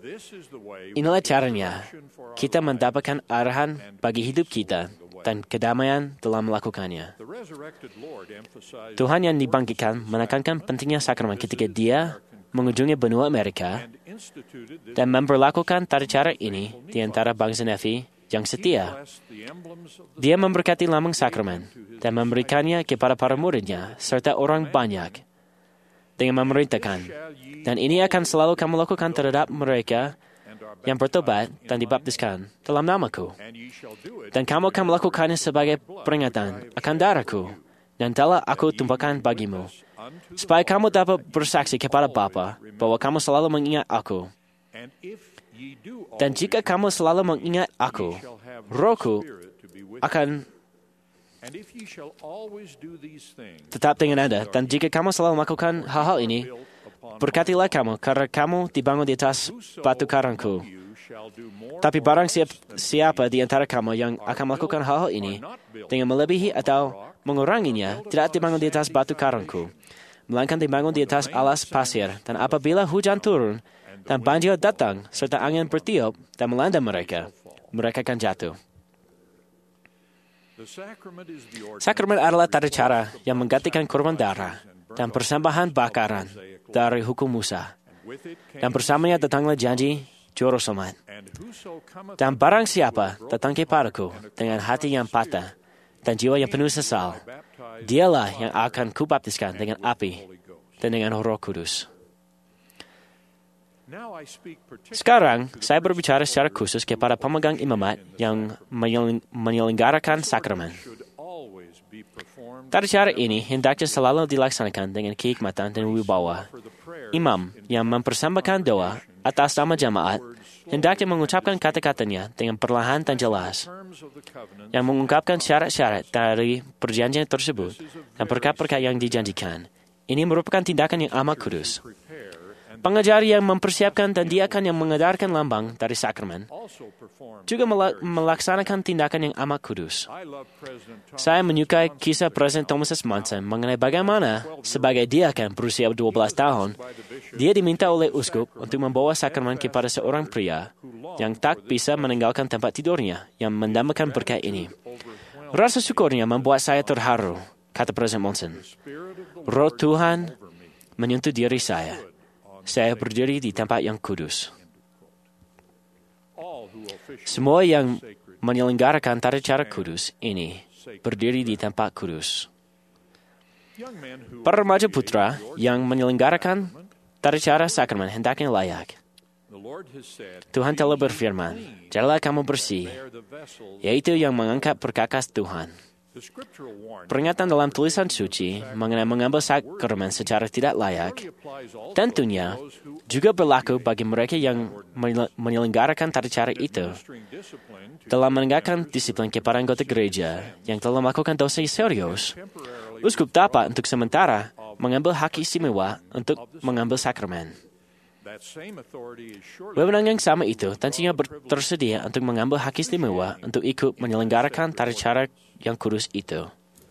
Inilah caranya kita mendapatkan arahan bagi hidup kita dan kedamaian dalam melakukannya. Tuhan yang dibangkitkan menekankan pentingnya sakramen ketika Dia mengunjungi benua Amerika dan memperlakukan tata cara ini di antara bangsa Nefi yang setia. Dia memberkati lambang sakramen dan memberikannya kepada para muridnya serta orang banyak dengan memerintahkan, dan ini akan selalu kamu lakukan terhadap mereka yang bertobat dan dibaptiskan dalam namaku. Dan kamu akan melakukannya sebagai peringatan akan darahku dan telah aku tumpahkan bagimu, supaya kamu dapat bersaksi kepada Bapa bahwa kamu selalu mengingat aku. Dan jika kamu selalu mengingat aku, Rohku akan tetap dengan Anda. Dan jika kamu selalu melakukan hal-hal ini, berkatilah kamu, karena kamu dibangun di atas batu karangku. Tapi barang siapa, siapa di antara kamu yang akan melakukan hal-hal ini dengan melebihi atau menguranginya, tidak dibangun di atas batu karangku, melainkan dibangun di atas alas pasir. Dan apabila hujan turun dan banjir datang, serta angin bertiup dan melanda mereka, mereka akan jatuh. Sakramen adalah tata cara yang menggantikan korban darah dan persembahan bakaran dari hukum Musa. Dan bersamanya datanglah janji juru selamat. Dan barang siapa datang kepadaku dengan hati yang patah dan jiwa yang penuh sesal, dialah yang akan kubaptiskan dengan api dan dengan Roh Kudus. Sekarang, saya berbicara secara khusus kepada pemegang imamat yang menyelenggarakan sakramen. Tata cara ini hendaknya selalu dilaksanakan dengan kehikmatan dan wibawa. Imam yang mempersembahkan doa atas nama jemaat hendaknya mengucapkan kata-katanya dengan perlahan dan jelas, yang mengungkapkan syarat-syarat dari perjanjian tersebut dan berkat-berkat yang dijanjikan. Ini merupakan tindakan yang amat kudus. Pengajar yang mempersiapkan dan diakan yang mengedarkan lambang dari sakramen juga melaksanakan tindakan yang amat kudus. Saya menyukai kisah Presiden Thomas S. Monson mengenai bagaimana sebagai diakan berusia dua belas tahun, dia diminta oleh uskup untuk membawa sakramen kepada seorang pria yang tak bisa meninggalkan tempat tidurnya yang mendambakan berkat ini. Rasa syukurnya membuat saya terharu, kata Presiden Monson. Roh Tuhan menyentuh diri saya. Saya berdiri di tempat yang kudus. Semua yang menyelenggarakan tata cara kudus ini berdiri di tempat kudus. Para remaja putra yang menyelenggarakan tata cara sakramen hendaknya layak. Tuhan telah berfirman, "Jadilah kamu bersih," yaitu yang mengangkat perkakas Tuhan. Peringatan dalam tulisan suci mengenai mengambil sakramen secara tidak layak tentunya juga berlaku bagi mereka yang menyelenggarakan tata cara itu. Dalam menegakkan disiplin kepada anggota gereja yang telah melakukan dosa serius, uskup dapat untuk sementara mengambil hak istimewa untuk mengambil sakramen. Wewenang yang sama itu tentunya tersedia untuk mengambil hak istimewa untuk ikut menyelenggarakan tata cara yang kudus itu.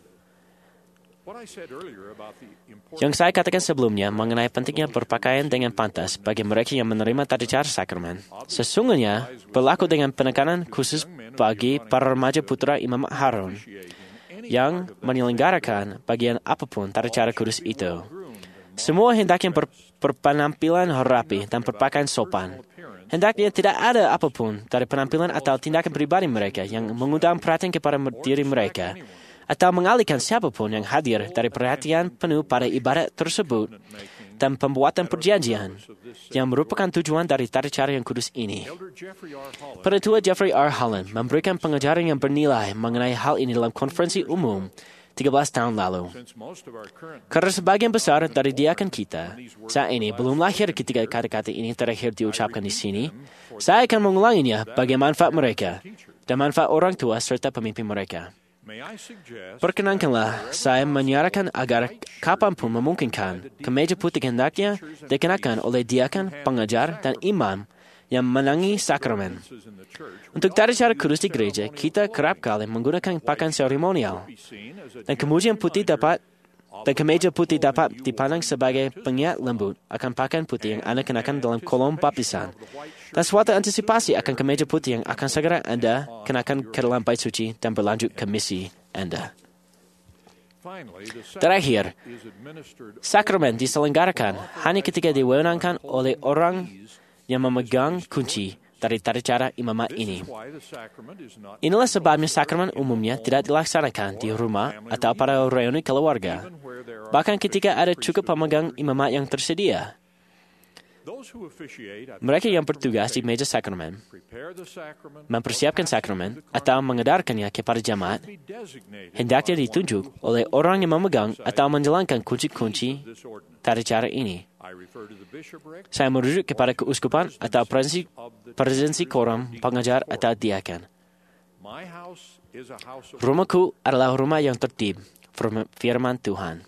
Yang saya katakan sebelumnya mengenai pentingnya berpakaian dengan pantas bagi mereka yang menerima tata cara sakramen, sesungguhnya berlaku dengan penekanan khusus bagi para remaja putra Imam Harun yang menyelenggarakan bagian apapun tata cara kudus itu. Semua hendaknya ber, berpenampilan rapi dan berpakaian sopan. Hendaknya tidak ada apapun dari penampilan atau tindakan pribadi mereka yang mengundang perhatian kepada diri mereka, atau mengalihkan siapapun yang hadir dari perhatian penuh pada ibadat tersebut dan pembuatan perjanjian yang merupakan tujuan dari tata cara yang kudus ini. Penatua Jeffrey R. Holland memberikan pengajaran yang bernilai mengenai hal ini dalam konferensi umum tiga belas tahun lalu. Karena sebagian besar dari diakan kita saat ini belum lahir ketika kata-kata ini terakhir diucapkan di sini, saya akan mengulanginya bagi manfaat mereka dan manfaat orang tua serta pemimpin mereka. Perkenankanlah saya menyarankan agar kapanpun memungkinkan, kemeja putih hendaknya dikenakan oleh diakan, pengajar, dan imam yang menangi sakramen. Untuk tata cara kudus di gereja, kita kerap kali menggunakan pakaian seremonial, dan kemudian putih dapat Dan kemeja putih dapat dipandang sebagai pengingat lembut akan pakaian putih yang Anda kenakan dalam kolom baptisan. Dan suatu antisipasi akan kemeja putih yang akan segera Anda kenakan ke dalam bait suci dan berlanjut ke misi Anda. Terakhir, sakramen diselenggarakan hanya ketika diwewenangkan oleh orang yang memegang kunci dari tata cara imamat ini. Inilah sebabnya sakramen umumnya tidak dilaksanakan di rumah atau pada reuni keluarga, bahkan ketika ada cukup pemegang imamat yang tersedia. Mereka yang bertugas di meja sakramen, mempersiapkan sakramen atau mengedarkannya kepada jemaat, hendaknya ditunjuk oleh orang yang memegang atau menjalankan kunci-kunci tata cara ini. Saya merujuk kepada keuskupan atau presidensi, presidensi koram, pengajar atau diakan. Rumahku adalah rumah yang tertib, firman Tuhan.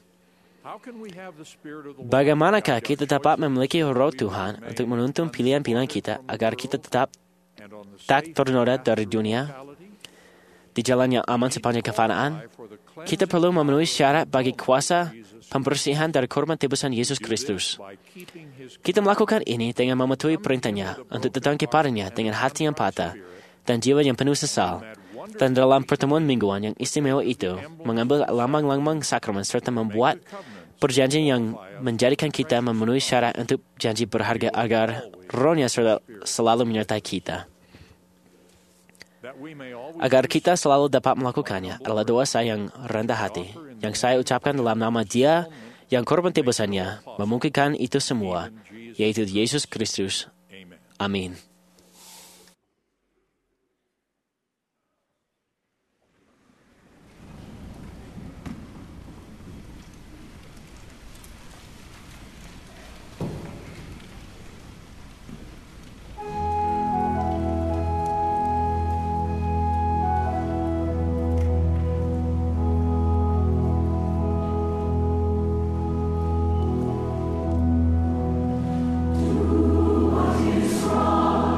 Bagaimanakah kita dapat memiliki roh Tuhan untuk menuntun pilihan-pilihan kita agar kita tetap tak ternoda dari dunia di jalan yang aman sepanjang kefanaan? Kita perlu memenuhi syarat bagi kuasa pembersihan dari korban tebusan Yesus Kristus. Kita melakukan ini dengan mematuhi perintahnya untuk datang kepadanya dengan hati yang patah dan jiwa yang penuh sesal. Dan dalam pertemuan mingguan yang istimewa itu, mengambil lambang-lambang sakramen serta membuat perjanjian yang menjadikan kita memenuhi syarat untuk janji berharga agar rohnya selalu menyertai kita. Agar kita selalu dapat melakukannya adalah doa saya yang rendah hati, yang saya ucapkan dalam nama Dia yang korban tebusannya memungkinkan itu semua, yaitu Yesus Kristus. Amin. Strong.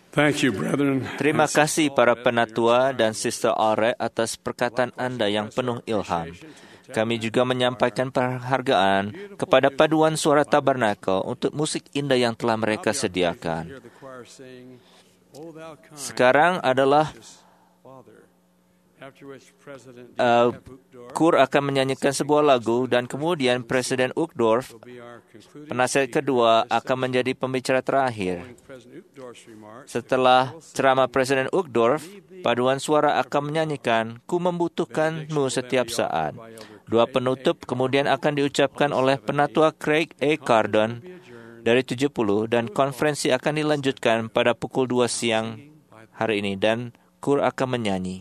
Thank you, brethren. Terima kasih para penatua dan Sister Aure atas perkataan Anda yang penuh ilham. Kami juga menyampaikan penghargaan kepada paduan suara Tabernakel untuk musik indah yang telah mereka sediakan. Sekarang adalah uh, Kur akan menyanyikan sebuah lagu dan kemudian Presiden Uchtdorf, penasihat kedua, akan menjadi pembicara terakhir. Setelah ceramah Presiden Uchtdorf, paduan suara akan menyanyikan Ku Membutuhkanmu Setiap Saat. Dua penutup kemudian akan diucapkan oleh penatua Craig A. Cardon dari tujuh puluh dan konferensi akan dilanjutkan pada pukul dua siang hari ini dan Kur akan menyanyi.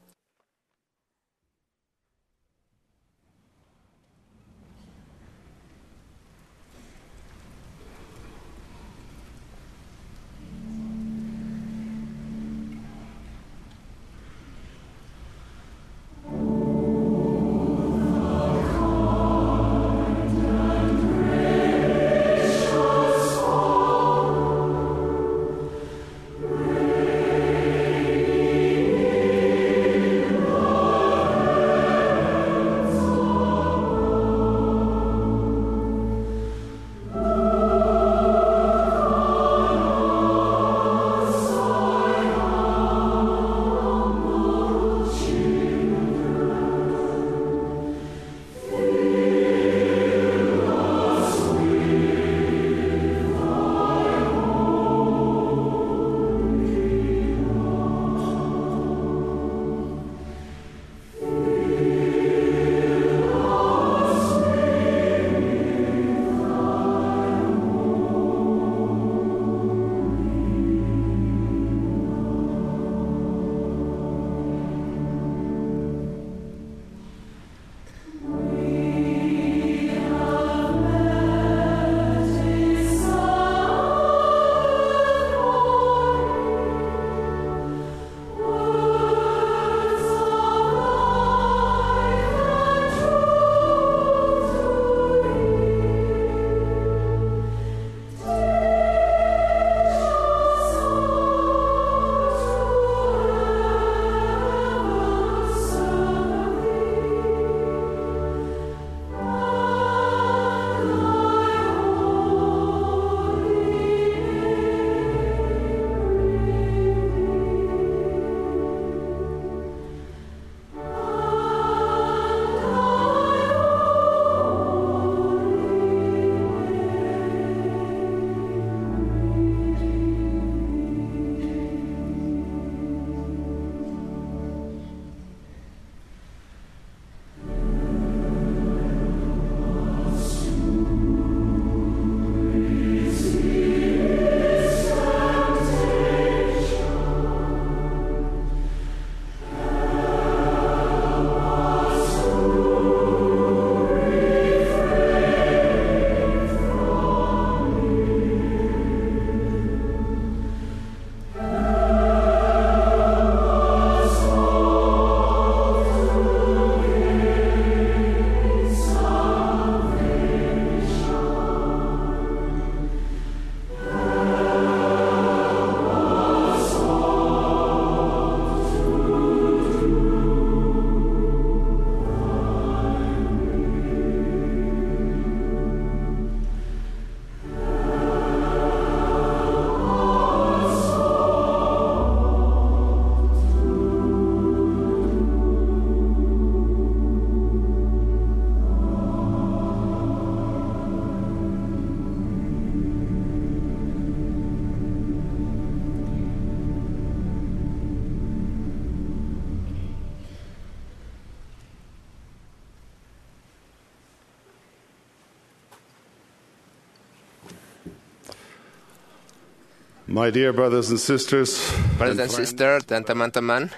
My dear brothers and sisters, Brothers and sisters dan teman-teman,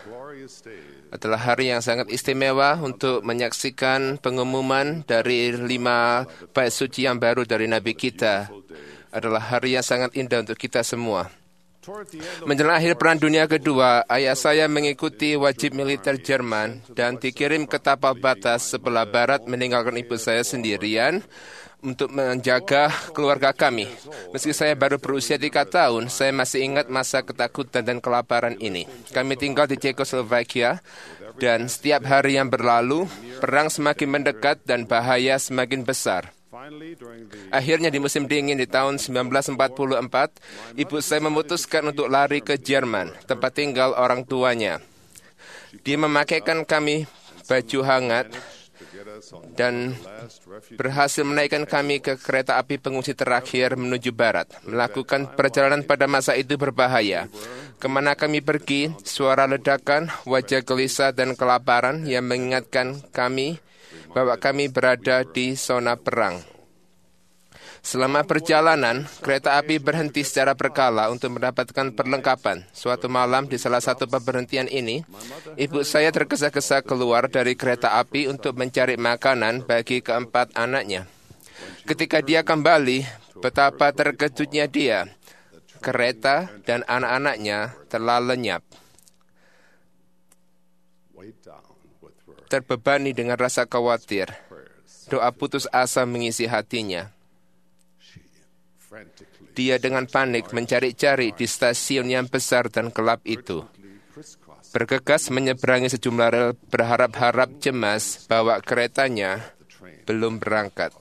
adalah hari yang sangat istimewa untuk menyaksikan pengumuman dari lima bait suci yang baru dari Nabi kita. Adalah hari yang sangat indah untuk kita semua. Menjelang akhir Perang Dunia Kedua, ayah saya mengikuti wajib militer Jerman dan dikirim ke tapal batas sebelah barat meninggalkan ibu saya sendirian untuk menjaga keluarga kami. Meski saya baru berusia tiga tahun, saya masih ingat masa ketakutan dan kelaparan ini. Kami tinggal di Czechoslovakia dan setiap hari yang berlalu, perang semakin mendekat dan bahaya semakin besar. Akhirnya di musim dingin di tahun sembilan belas empat puluh empat, ibu saya memutuskan untuk lari ke Jerman, tempat tinggal orang tuanya. Dia memakaikan kami baju hangat dan berhasil menaikkan kami ke kereta api pengungsi terakhir menuju barat. Melakukan perjalanan pada masa itu berbahaya. Kemana kami pergi, suara ledakan, wajah gelisah dan kelaparan yang mengingatkan kami bahwa kami berada di zona perang. Selama perjalanan, kereta api berhenti secara berkala untuk mendapatkan perlengkapan. Suatu malam di salah satu pemberhentian ini, ibu saya tergesa-gesa keluar dari kereta api untuk mencari makanan bagi keempat anaknya. Ketika dia kembali, betapa terkejutnya dia. Kereta dan anak-anaknya telah lenyap. Terbebani dengan rasa khawatir, doa putus asa mengisi hatinya. Dia dengan panik mencari-cari di stasiun yang besar dan gelap itu. Bergegas menyeberangi sejumlah rel, berharap-harap cemas bahwa keretanya belum berangkat.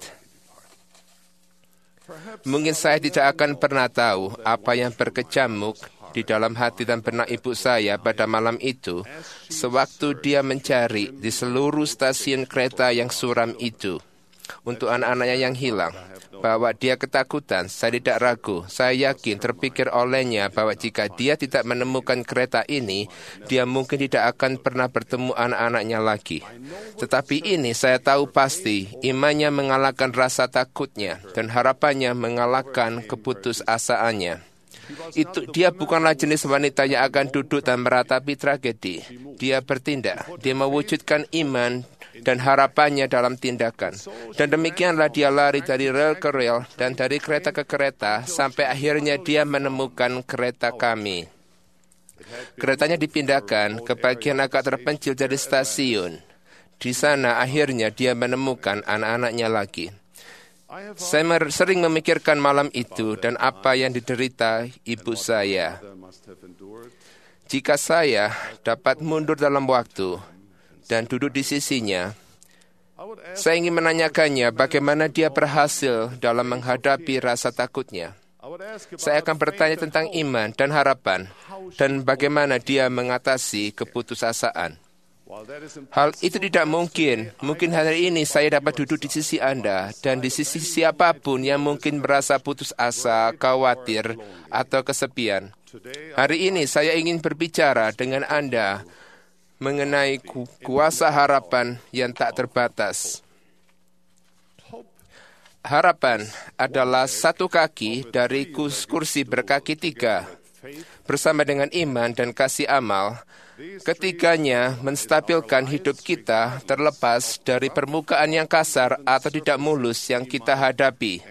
Mungkin saya tidak akan pernah tahu apa yang berkecamuk di dalam hati dan benak ibu saya pada malam itu, sewaktu dia mencari di seluruh stasiun kereta yang suram itu untuk anak-anaknya yang hilang. Bahwa dia ketakutan, saya tidak ragu. Saya yakin terpikir olehnya bahwa jika dia tidak menemukan kereta ini, dia mungkin tidak akan pernah bertemu anak-anaknya lagi. Tetapi ini saya tahu pasti, imannya mengalahkan rasa takutnya dan harapannya mengalahkan keputusasaannya. Itu dia bukanlah jenis wanita yang akan duduk dan meratapi tragedi. Dia bertindak, dia mewujudkan iman dan harapannya dalam tindakan. Dan demikianlah dia lari dari rel ke rel dan dari kereta ke kereta sampai akhirnya dia menemukan kereta kami. Keretanya dipindahkan ke bagian agak terpencil dari stasiun. Di sana akhirnya dia menemukan anak-anaknya lagi. Saya sering memikirkan malam itu dan apa yang diderita ibu saya. Jika saya dapat mundur dalam waktu dan duduk di sisinya, saya ingin menanyakannya bagaimana dia berhasil dalam menghadapi rasa takutnya. Saya akan bertanya tentang iman dan harapan dan bagaimana dia mengatasi keputusasaan. Hal itu tidak mungkin. Mungkin hari ini saya dapat duduk di sisi Anda dan di sisi siapapun yang mungkin merasa putus asa, khawatir, atau kesepian. Hari ini saya ingin berbicara dengan Anda mengenai ku- kuasa harapan yang tak terbatas. Harapan adalah satu kaki dari kursi berkaki tiga. Bersama dengan iman dan kasih amal, ketiganya menstabilkan hidup kita terlepas dari permukaan yang kasar atau tidak mulus yang kita hadapi.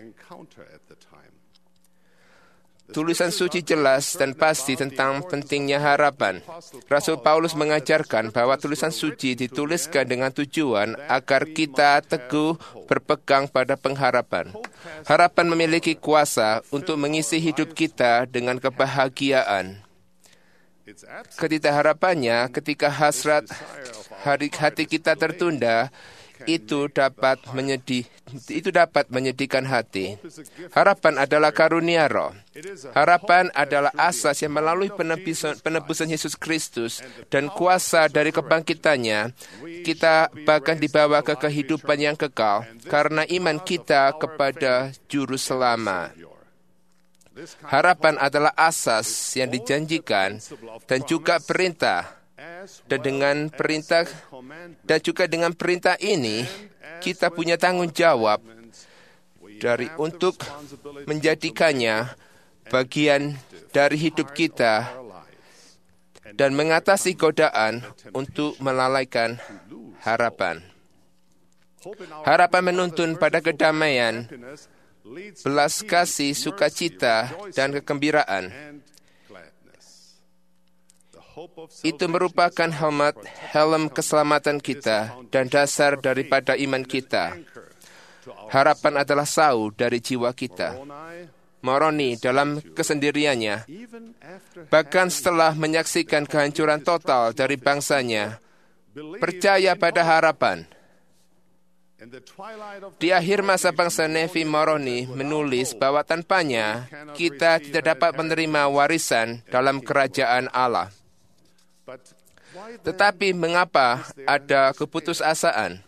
Tulisan suci jelas dan pasti tentang pentingnya harapan. Rasul Paulus mengajarkan bahwa tulisan suci dituliskan dengan tujuan agar kita teguh berpegang pada pengharapan. Harapan memiliki kuasa untuk mengisi hidup kita dengan kebahagiaan. Ketidakharapannya, ketika hasrat hari hati kita tertunda, itu dapat menyedih, itu dapat menyedihkan hati. Harapan adalah karunia roh. Harapan adalah asas yang melalui penebusan, penebusan Yesus Kristus dan kuasa dari kebangkitannya, kita bahkan dibawa ke kehidupan yang kekal karena iman kita kepada Juru Selamat. Harapan adalah asas yang dijanjikan dan juga perintah. Dan dengan perintah dan juga dengan perintah ini, kita punya tanggung jawab dari untuk menjadikannya bagian dari hidup kita dan mengatasi godaan untuk melalaikan harapan. Harapan menuntun pada kedamaian, belas kasih, sukacita, dan kegembiraan. Itu merupakan helmet, helm keselamatan kita dan dasar daripada iman kita. Harapan adalah sau dari jiwa kita. Moroni dalam kesendiriannya, bahkan setelah menyaksikan kehancuran total dari bangsanya, percaya pada harapan. Di akhir masa bangsa Nefi, Moroni menulis bahwa tanpanya kita tidak dapat menerima warisan dalam kerajaan Allah. Tetapi mengapa ada keputusasaan?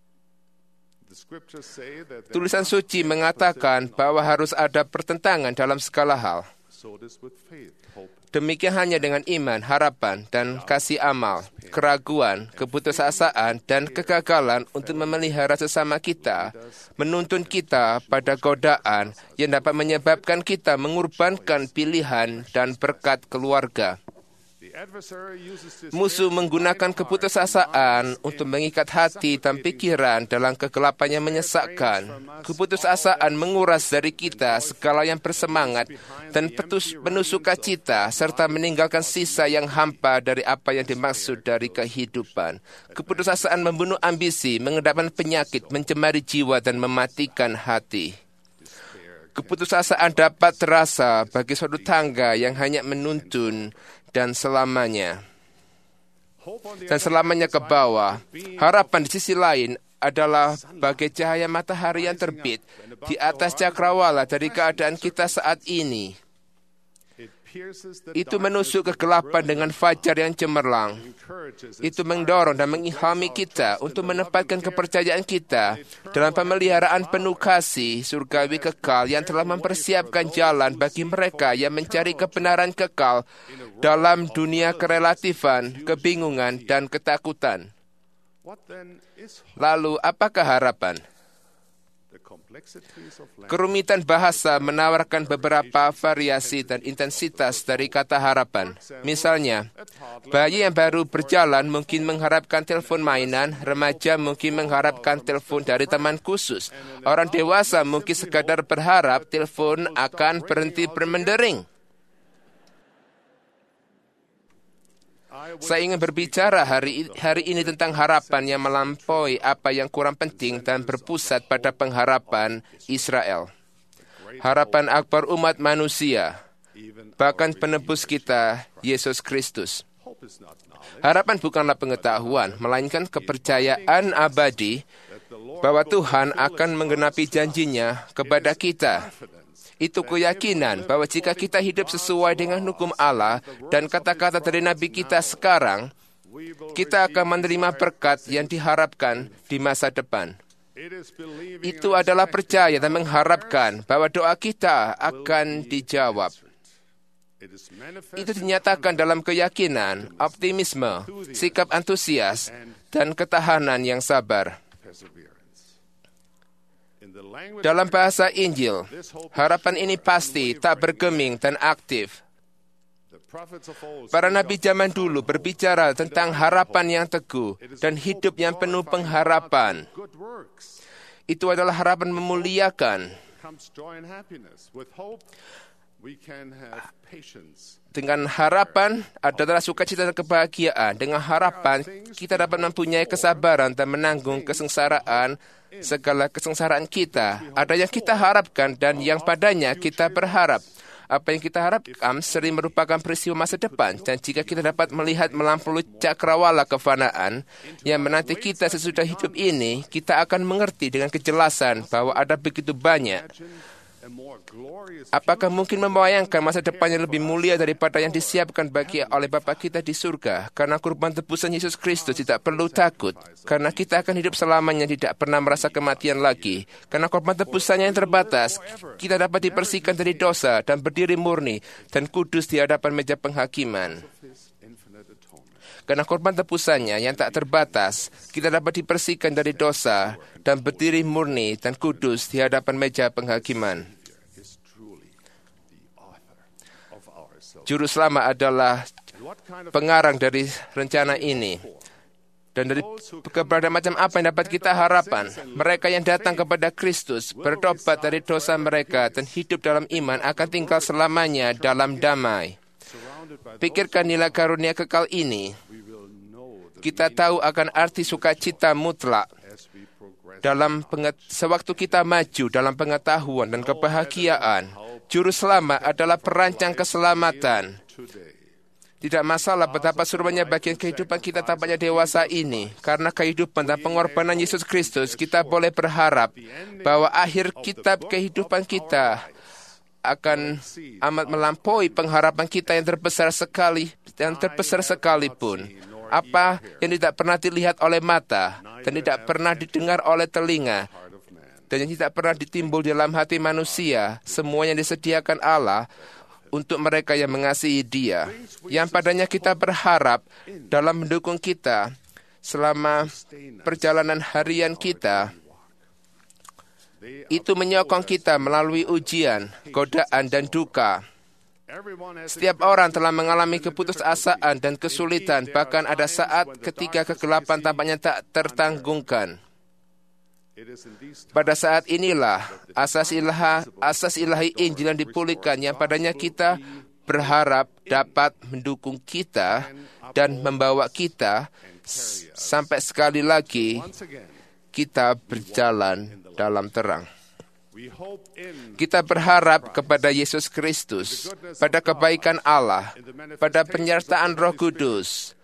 Tulisan suci mengatakan bahwa harus ada pertentangan dalam segala hal. Demikian hanya dengan iman, harapan, dan kasih amal, keraguan, keputusasaan, dan kegagalan untuk memelihara sesama kita, menuntun kita pada godaan yang dapat menyebabkan kita mengorbankan pilihan dan berkat keluarga. Musuh menggunakan keputusasaan untuk mengikat hati dan pikiran dalam kegelapan yang menyesakkan. Keputusasaan menguras dari kita segala yang bersemangat dan penuh sukacita, serta meninggalkan sisa yang hampa dari apa yang dimaksud dari kehidupan. Keputusasaan membunuh ambisi, mengendapkan penyakit, mencemari jiwa, dan mematikan hati. Keputusasaan dapat terasa bagi suatu tangga yang hanya menuntun dan selamanya. Dan selamanya ke bawah. Harapan di sisi lain adalah bagai cahaya matahari yang terbit di atas cakrawala dari keadaan kita saat ini. Itu menusuk kegelapan dengan fajar yang cemerlang. Itu mendorong dan mengilhami kita untuk menempatkan kepercayaan kita dalam pemeliharaan penuh kasih surgawi kekal yang telah mempersiapkan jalan bagi mereka yang mencari kebenaran kekal dalam dunia kerelatifan, kebingungan, dan ketakutan. Lalu, apakah harapan? Kerumitan bahasa menawarkan beberapa variasi dan intensitas dari kata harapan. Misalnya, bayi yang baru berjalan mungkin mengharapkan telepon mainan, remaja mungkin mengharapkan telepon dari teman khusus. Orang dewasa mungkin sekadar berharap telepon akan berhenti bermendering. Saya ingin berbicara hari, hari ini tentang harapan yang melampaui apa yang kurang penting dan berpusat pada pengharapan Israel. Harapan akbar umat manusia, bahkan penebus kita, Yesus Kristus. Harapan bukanlah pengetahuan, melainkan kepercayaan abadi bahwa Tuhan akan menggenapi janjinya kepada kita. Itu keyakinan bahwa jika kita hidup sesuai dengan hukum Allah dan kata-kata dari Nabi kita sekarang, kita akan menerima berkat yang diharapkan di masa depan. Itu adalah percaya dan mengharapkan bahwa doa kita akan dijawab. Itu dinyatakan dalam keyakinan, optimisme, sikap antusias, dan ketahanan yang sabar. Dalam bahasa Injil, harapan ini pasti tak bergeming dan aktif. Para nabi zaman dulu berbicara tentang harapan yang teguh dan hidup yang penuh pengharapan. Itu adalah harapan memuliakan. Dengan harapan adalah sukacita dan kebahagiaan. Dengan harapan kita dapat mempunyai kesabaran dan menanggung kesengsaraan, segala kesengsaraan kita. Ada yang kita harapkan dan yang padanya kita berharap. Apa yang kita harapkan sering merupakan peristiwa masa depan. Dan jika kita dapat melihat melampaui cakrawala kefanaan yang menanti kita sesudah hidup ini, kita akan mengerti dengan kejelasan bahwa ada begitu banyak. Apakah mungkin membayangkan masa depan yang lebih mulia daripada yang disiapkan bagi oleh Bapa kita di surga? Karena kurban tebusan Yesus Kristus tidak perlu takut. Karena kita akan hidup selamanya tidak pernah merasa kematian lagi. Karena korban tebusannya yang terbatas, kita dapat dibersihkan dari dosa dan berdiri murni dan kudus di hadapan meja penghakiman. Karena korban tebusannya yang tak terbatas, kita dapat dibersihkan dari dosa dan berdiri murni dan kudus di hadapan meja penghakiman. Juru selamat adalah pengarang dari rencana ini. Dan dari keberadaan macam apa yang dapat kita harapkan? Mereka yang datang kepada Kristus, bertobat dari dosa mereka, dan hidup dalam iman akan tinggal selamanya dalam damai. pikirkan nilai karunia kekal ini, kita tahu akan arti sukacita mutlak dalam penget- sewaktu kita maju dalam pengetahuan dan kebahagiaan. Juru selamat adalah perancang keselamatan. Tidak masalah betapa serunya bagian kehidupan kita tampaknya dewasa ini. Karena kehidupan dan pengorbanan Yesus Kristus, kita boleh berharap bahwa akhir kitab kehidupan kita akan amat melampaui pengharapan kita yang terbesar sekali, yang terbesar sekalipun. Apa yang tidak pernah dilihat oleh mata dan tidak pernah didengar oleh telinga dan yang tidak pernah ditimbul dalam hati manusia, semuanya disediakan Allah untuk mereka yang mengasihi Dia, yang padanya kita berharap dalam mendukung kita selama perjalanan harian kita. Itu menyokong kita melalui ujian, godaan, dan duka. Setiap orang telah mengalami keputusasaan dan kesulitan, bahkan ada saat ketika kegelapan tampaknya tak tertanggungkan. Pada saat inilah asas ilahi, asas ilahi Injil yang dipulihkan, yang padanya kita berharap dapat mendukung kita dan membawa kita sampai sekali lagi kita berjalan dalam terang. Kita berharap kepada Yesus Kristus, pada kebaikan Allah, pada penyertaan Roh Kudus,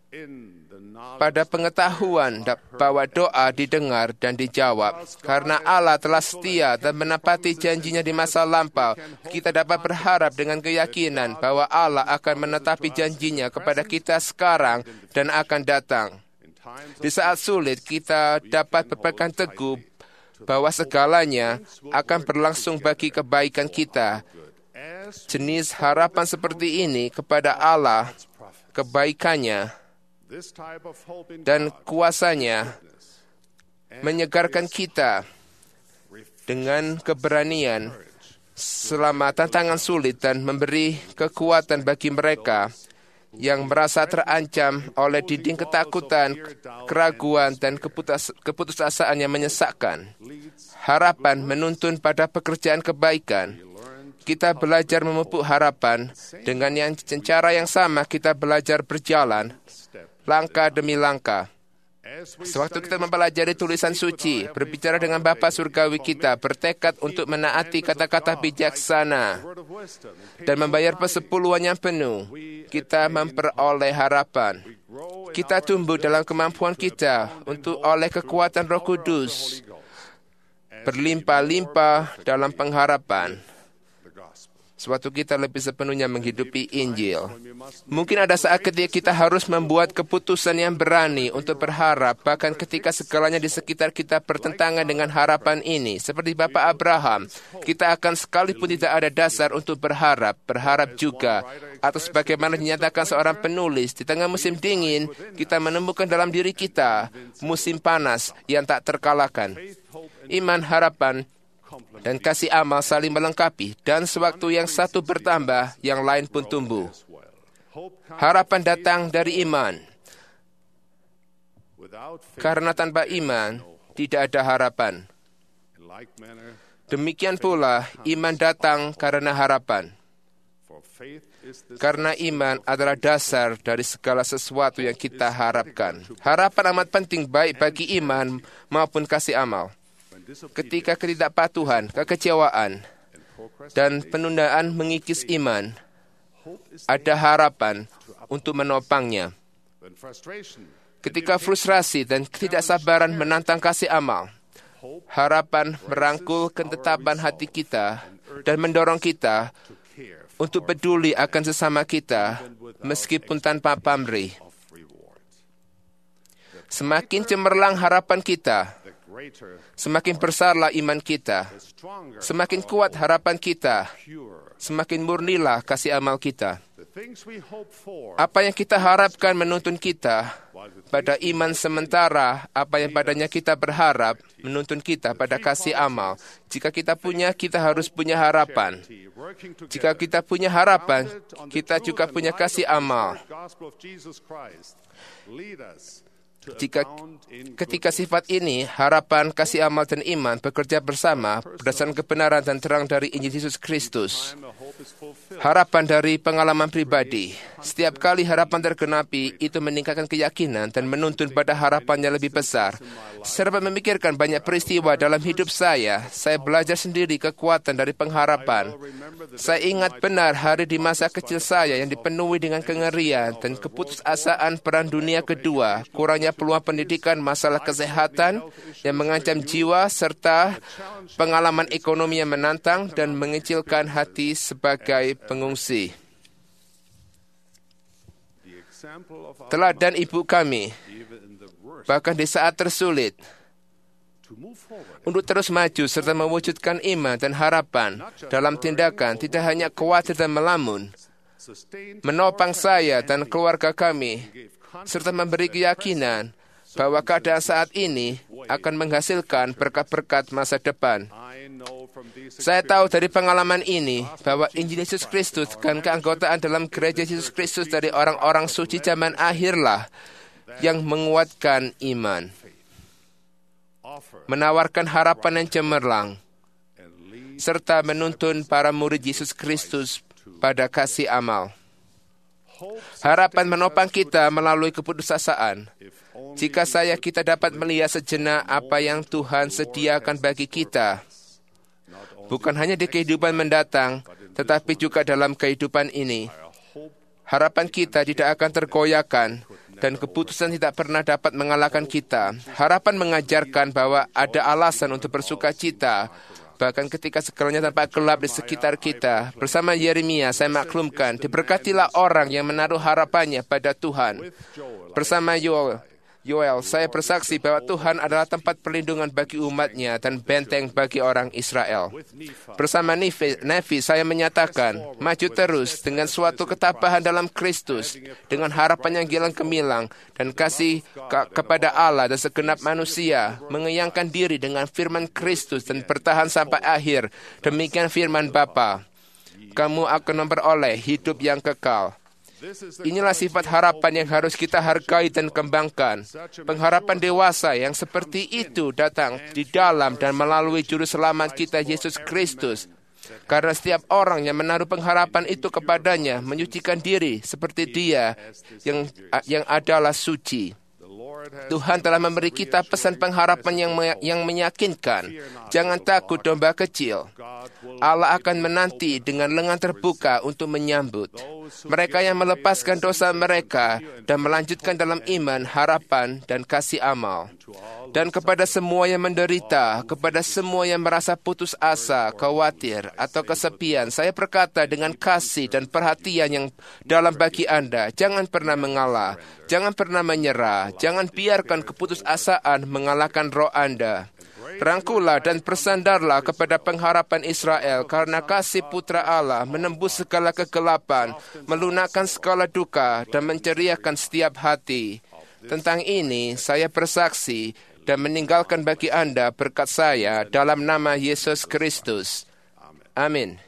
pada pengetahuan bahwa doa didengar dan dijawab. Karena Allah telah setia dan menepati janjinya di masa lampau, kita dapat berharap dengan keyakinan bahwa Allah akan menetapi janjinya kepada kita sekarang dan akan datang. Di saat sulit, kita dapat berpegang teguh bahwa segalanya akan berlangsung bagi kebaikan kita. Jenis harapan seperti ini kepada Allah, kebaikannya, dan kuasanya menyegarkan kita dengan keberanian selama tantangan sulit dan memberi kekuatan bagi mereka yang merasa terancam oleh dinding ketakutan, keraguan, dan keputus- keputusasaan yang menyesakkan. Harapan menuntun pada pekerjaan kebaikan. Kita belajar memupuk harapan dengan yang cara yang sama kita belajar berjalan langkah demi langkah. Sewaktu kita mempelajari tulisan suci, berbicara dengan Bapa Surgawi kita, bertekad untuk menaati kata-kata bijaksana, dan membayar persepuluhan yang penuh, kita memperoleh harapan. Kita tumbuh dalam kemampuan kita untuk oleh kekuatan Roh Kudus, berlimpah-limpah dalam pengharapan. Sewaktu kita lebih sepenuhnya menghidupi Injil. Mungkin ada saat ketika kita harus membuat keputusan yang berani untuk berharap, bahkan ketika segalanya di sekitar kita bertentangan dengan harapan ini. Seperti Bapak Abraham, kita akan sekalipun tidak ada dasar untuk berharap, berharap juga. Atau sebagaimana dinyatakan seorang penulis, di tengah musim dingin, kita menemukan dalam diri kita musim panas yang tak terkalahkan. Iman, harapan, dan kasih amal saling melengkapi, dan sewaktu yang satu bertambah, yang lain pun tumbuh. Harapan datang dari iman. Karena tanpa iman, tidak ada harapan. Demikian pula, iman datang karena harapan. Karena iman adalah dasar dari segala sesuatu yang kita harapkan. Harapan amat penting baik bagi iman maupun kasih amal. Ketika ketidakpatuhan, kekecewaan, dan penundaan mengikis iman, ada harapan untuk menopangnya. Ketika frustrasi dan ketidaksabaran menantang kasih amal, harapan merangkul ketetapan hati kita dan mendorong kita untuk peduli akan sesama kita meskipun tanpa pamrih. Semakin cemerlang harapan kita, semakin besarlah iman kita, semakin kuat harapan kita, semakin murnilah kasih amal kita. Apa yang kita harapkan menuntun kita pada iman, sementara apa yang padanya kita berharap menuntun kita pada kasih amal. Jika kita punya, kita harus punya harapan. Jika kita punya harapan, kita juga punya kasih amal. Jika ketika sifat ini, harapan, kasih amal, dan iman bekerja bersama berdasarkan kebenaran dan terang dari Injil Yesus Kristus, Harapan dari pengalaman pribadi. Setiap kali harapan tergenapi, itu meningkatkan keyakinan dan menuntun pada harapan yang lebih besar. Serta memikirkan banyak peristiwa dalam hidup saya, saya belajar sendiri kekuatan dari pengharapan. Saya ingat benar hari di masa kecil saya yang dipenuhi dengan kengerian dan keputusasaan Perang Dunia Kedua, kurangnya peluang pendidikan, masalah kesehatan yang mengancam jiwa, serta pengalaman ekonomi yang menantang dan mengecilkan hati sebagai pengungsi. Teladan ibu kami, bahkan di saat tersulit, untuk terus maju serta mewujudkan iman dan harapan dalam tindakan, tidak hanya khawatir dan melamun, menopang saya dan keluarga kami, serta memberi keyakinan bahwa keadaan saat ini akan menghasilkan berkat-berkat masa depan. Saya tahu dari pengalaman ini bahwa Injil Yesus Kristus dan keanggotaan dalam gereja Yesus Kristus dari orang-orang suci zaman akhirlah yang menguatkan iman, menawarkan harapan yang cemerlang, serta menuntun para murid Yesus Kristus pada kasih amal. Harapan menopang kita melalui keputusasaan. Jika saya kita dapat melihat sejenak apa yang Tuhan sediakan bagi kita, bukan hanya di kehidupan mendatang, tetapi juga dalam kehidupan ini. Harapan kita tidak akan tergoyahkan, dan keputusan tidak pernah dapat mengalahkan kita. Harapan mengajarkan bahwa ada alasan untuk bersuka cita, bahkan ketika sekelilingnya tampak gelap di sekitar kita. Bersama Yeremia, saya maklumkan, diberkatilah orang yang menaruh harapannya pada Tuhan. Bersama Yoel, Yoel, saya bersaksi bahwa Tuhan adalah tempat perlindungan bagi umatnya dan benteng bagi orang Israel. Bersama Nefi, Nefi saya menyatakan, maju terus dengan suatu ketabahan dalam Kristus, dengan harapan yang gilang gemilang, dan kasih ke- kepada Allah dan segenap manusia, mengeyangkan diri dengan firman Kristus dan bertahan sampai akhir. Demikian firman Bapa, kamu akan memperoleh hidup yang kekal. Inilah sifat harapan yang harus kita hargai dan kembangkan. Pengharapan dewasa yang seperti itu datang di dalam dan melalui Juru Selamat kita, Yesus Kristus. Karena setiap orang yang menaruh pengharapan itu kepadanya menyucikan diri seperti Dia yang yang adalah suci. Tuhan telah memberi kita pesan pengharapan yang yang meyakinkan. Jangan takut, domba kecil. Allah akan menanti dengan lengan terbuka untuk menyambut mereka yang melepaskan dosa mereka dan melanjutkan dalam iman, harapan, dan kasih amal. Dan kepada semua yang menderita, kepada semua yang merasa putus asa, khawatir, atau kesepian, saya berkata dengan kasih dan perhatian yang dalam bagi Anda, jangan pernah mengalah, jangan pernah menyerah, jangan biarkan keputusasaan mengalahkan roh Anda. Rangkulah dan bersandarlah kepada pengharapan Israel, karena kasih Putra Allah menembus segala kegelapan, melunakkan segala duka, dan menceriakan setiap hati. Tentang ini, saya bersaksi dan meninggalkan bagi Anda berkat saya dalam nama Yesus Kristus. Amin.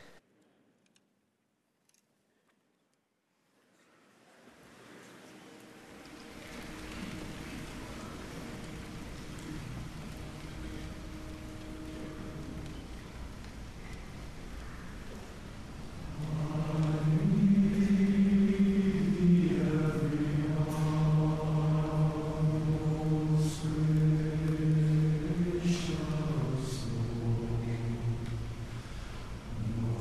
No.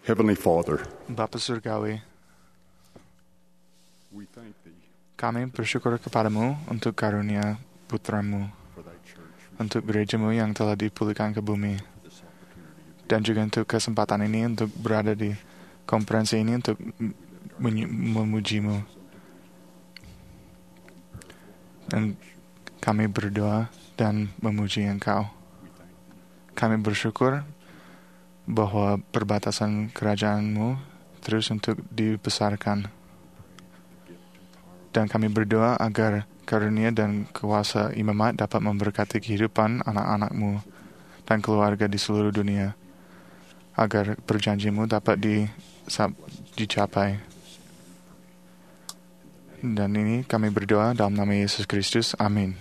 Heavenly Father, Bapa Surgawi, kami bersyukur kepadamu untuk karunia putramu, untuk gerejamu yang telah dipulihkan ke bumi, dan juga untuk kesempatan ini untuk berada di konferensi ini untuk memujimu. Dan kami berdoa dan memuji Engkau. Kami bersyukur bahwa perbatasan kerajaanmu terus untuk dibesarkan. Dan kami berdoa agar karunia dan kuasa imamat dapat memberkati kehidupan anak-anakmu dan keluarga di seluruh dunia, agar perjanjimu dapat di, dicapai. Dan ini kami berdoa dalam nama Yesus Kristus. Amin.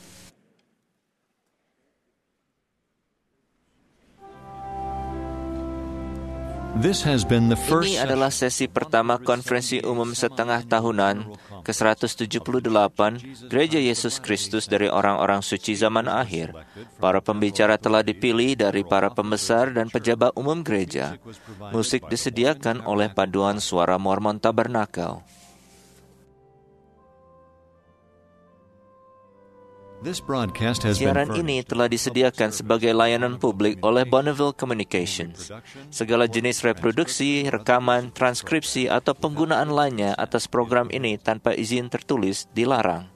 This has been the first Ini adalah sesi pertama konferensi umum setengah tahunan ke seratus tujuh puluh delapan Gereja Yesus Kristus dari orang-orang suci zaman akhir. Para pembicara telah dipilih dari para pembesar dan pejabat umum gereja. Musik disediakan oleh Paduan Suara Mormon Tabernakel. This broadcast has been Siaran ini telah disediakan sebagai layanan publik oleh Bonneville Communications. Segala jenis reproduksi, rekaman, transkripsi, atau penggunaan lainnya atas program ini tanpa izin tertulis dilarang.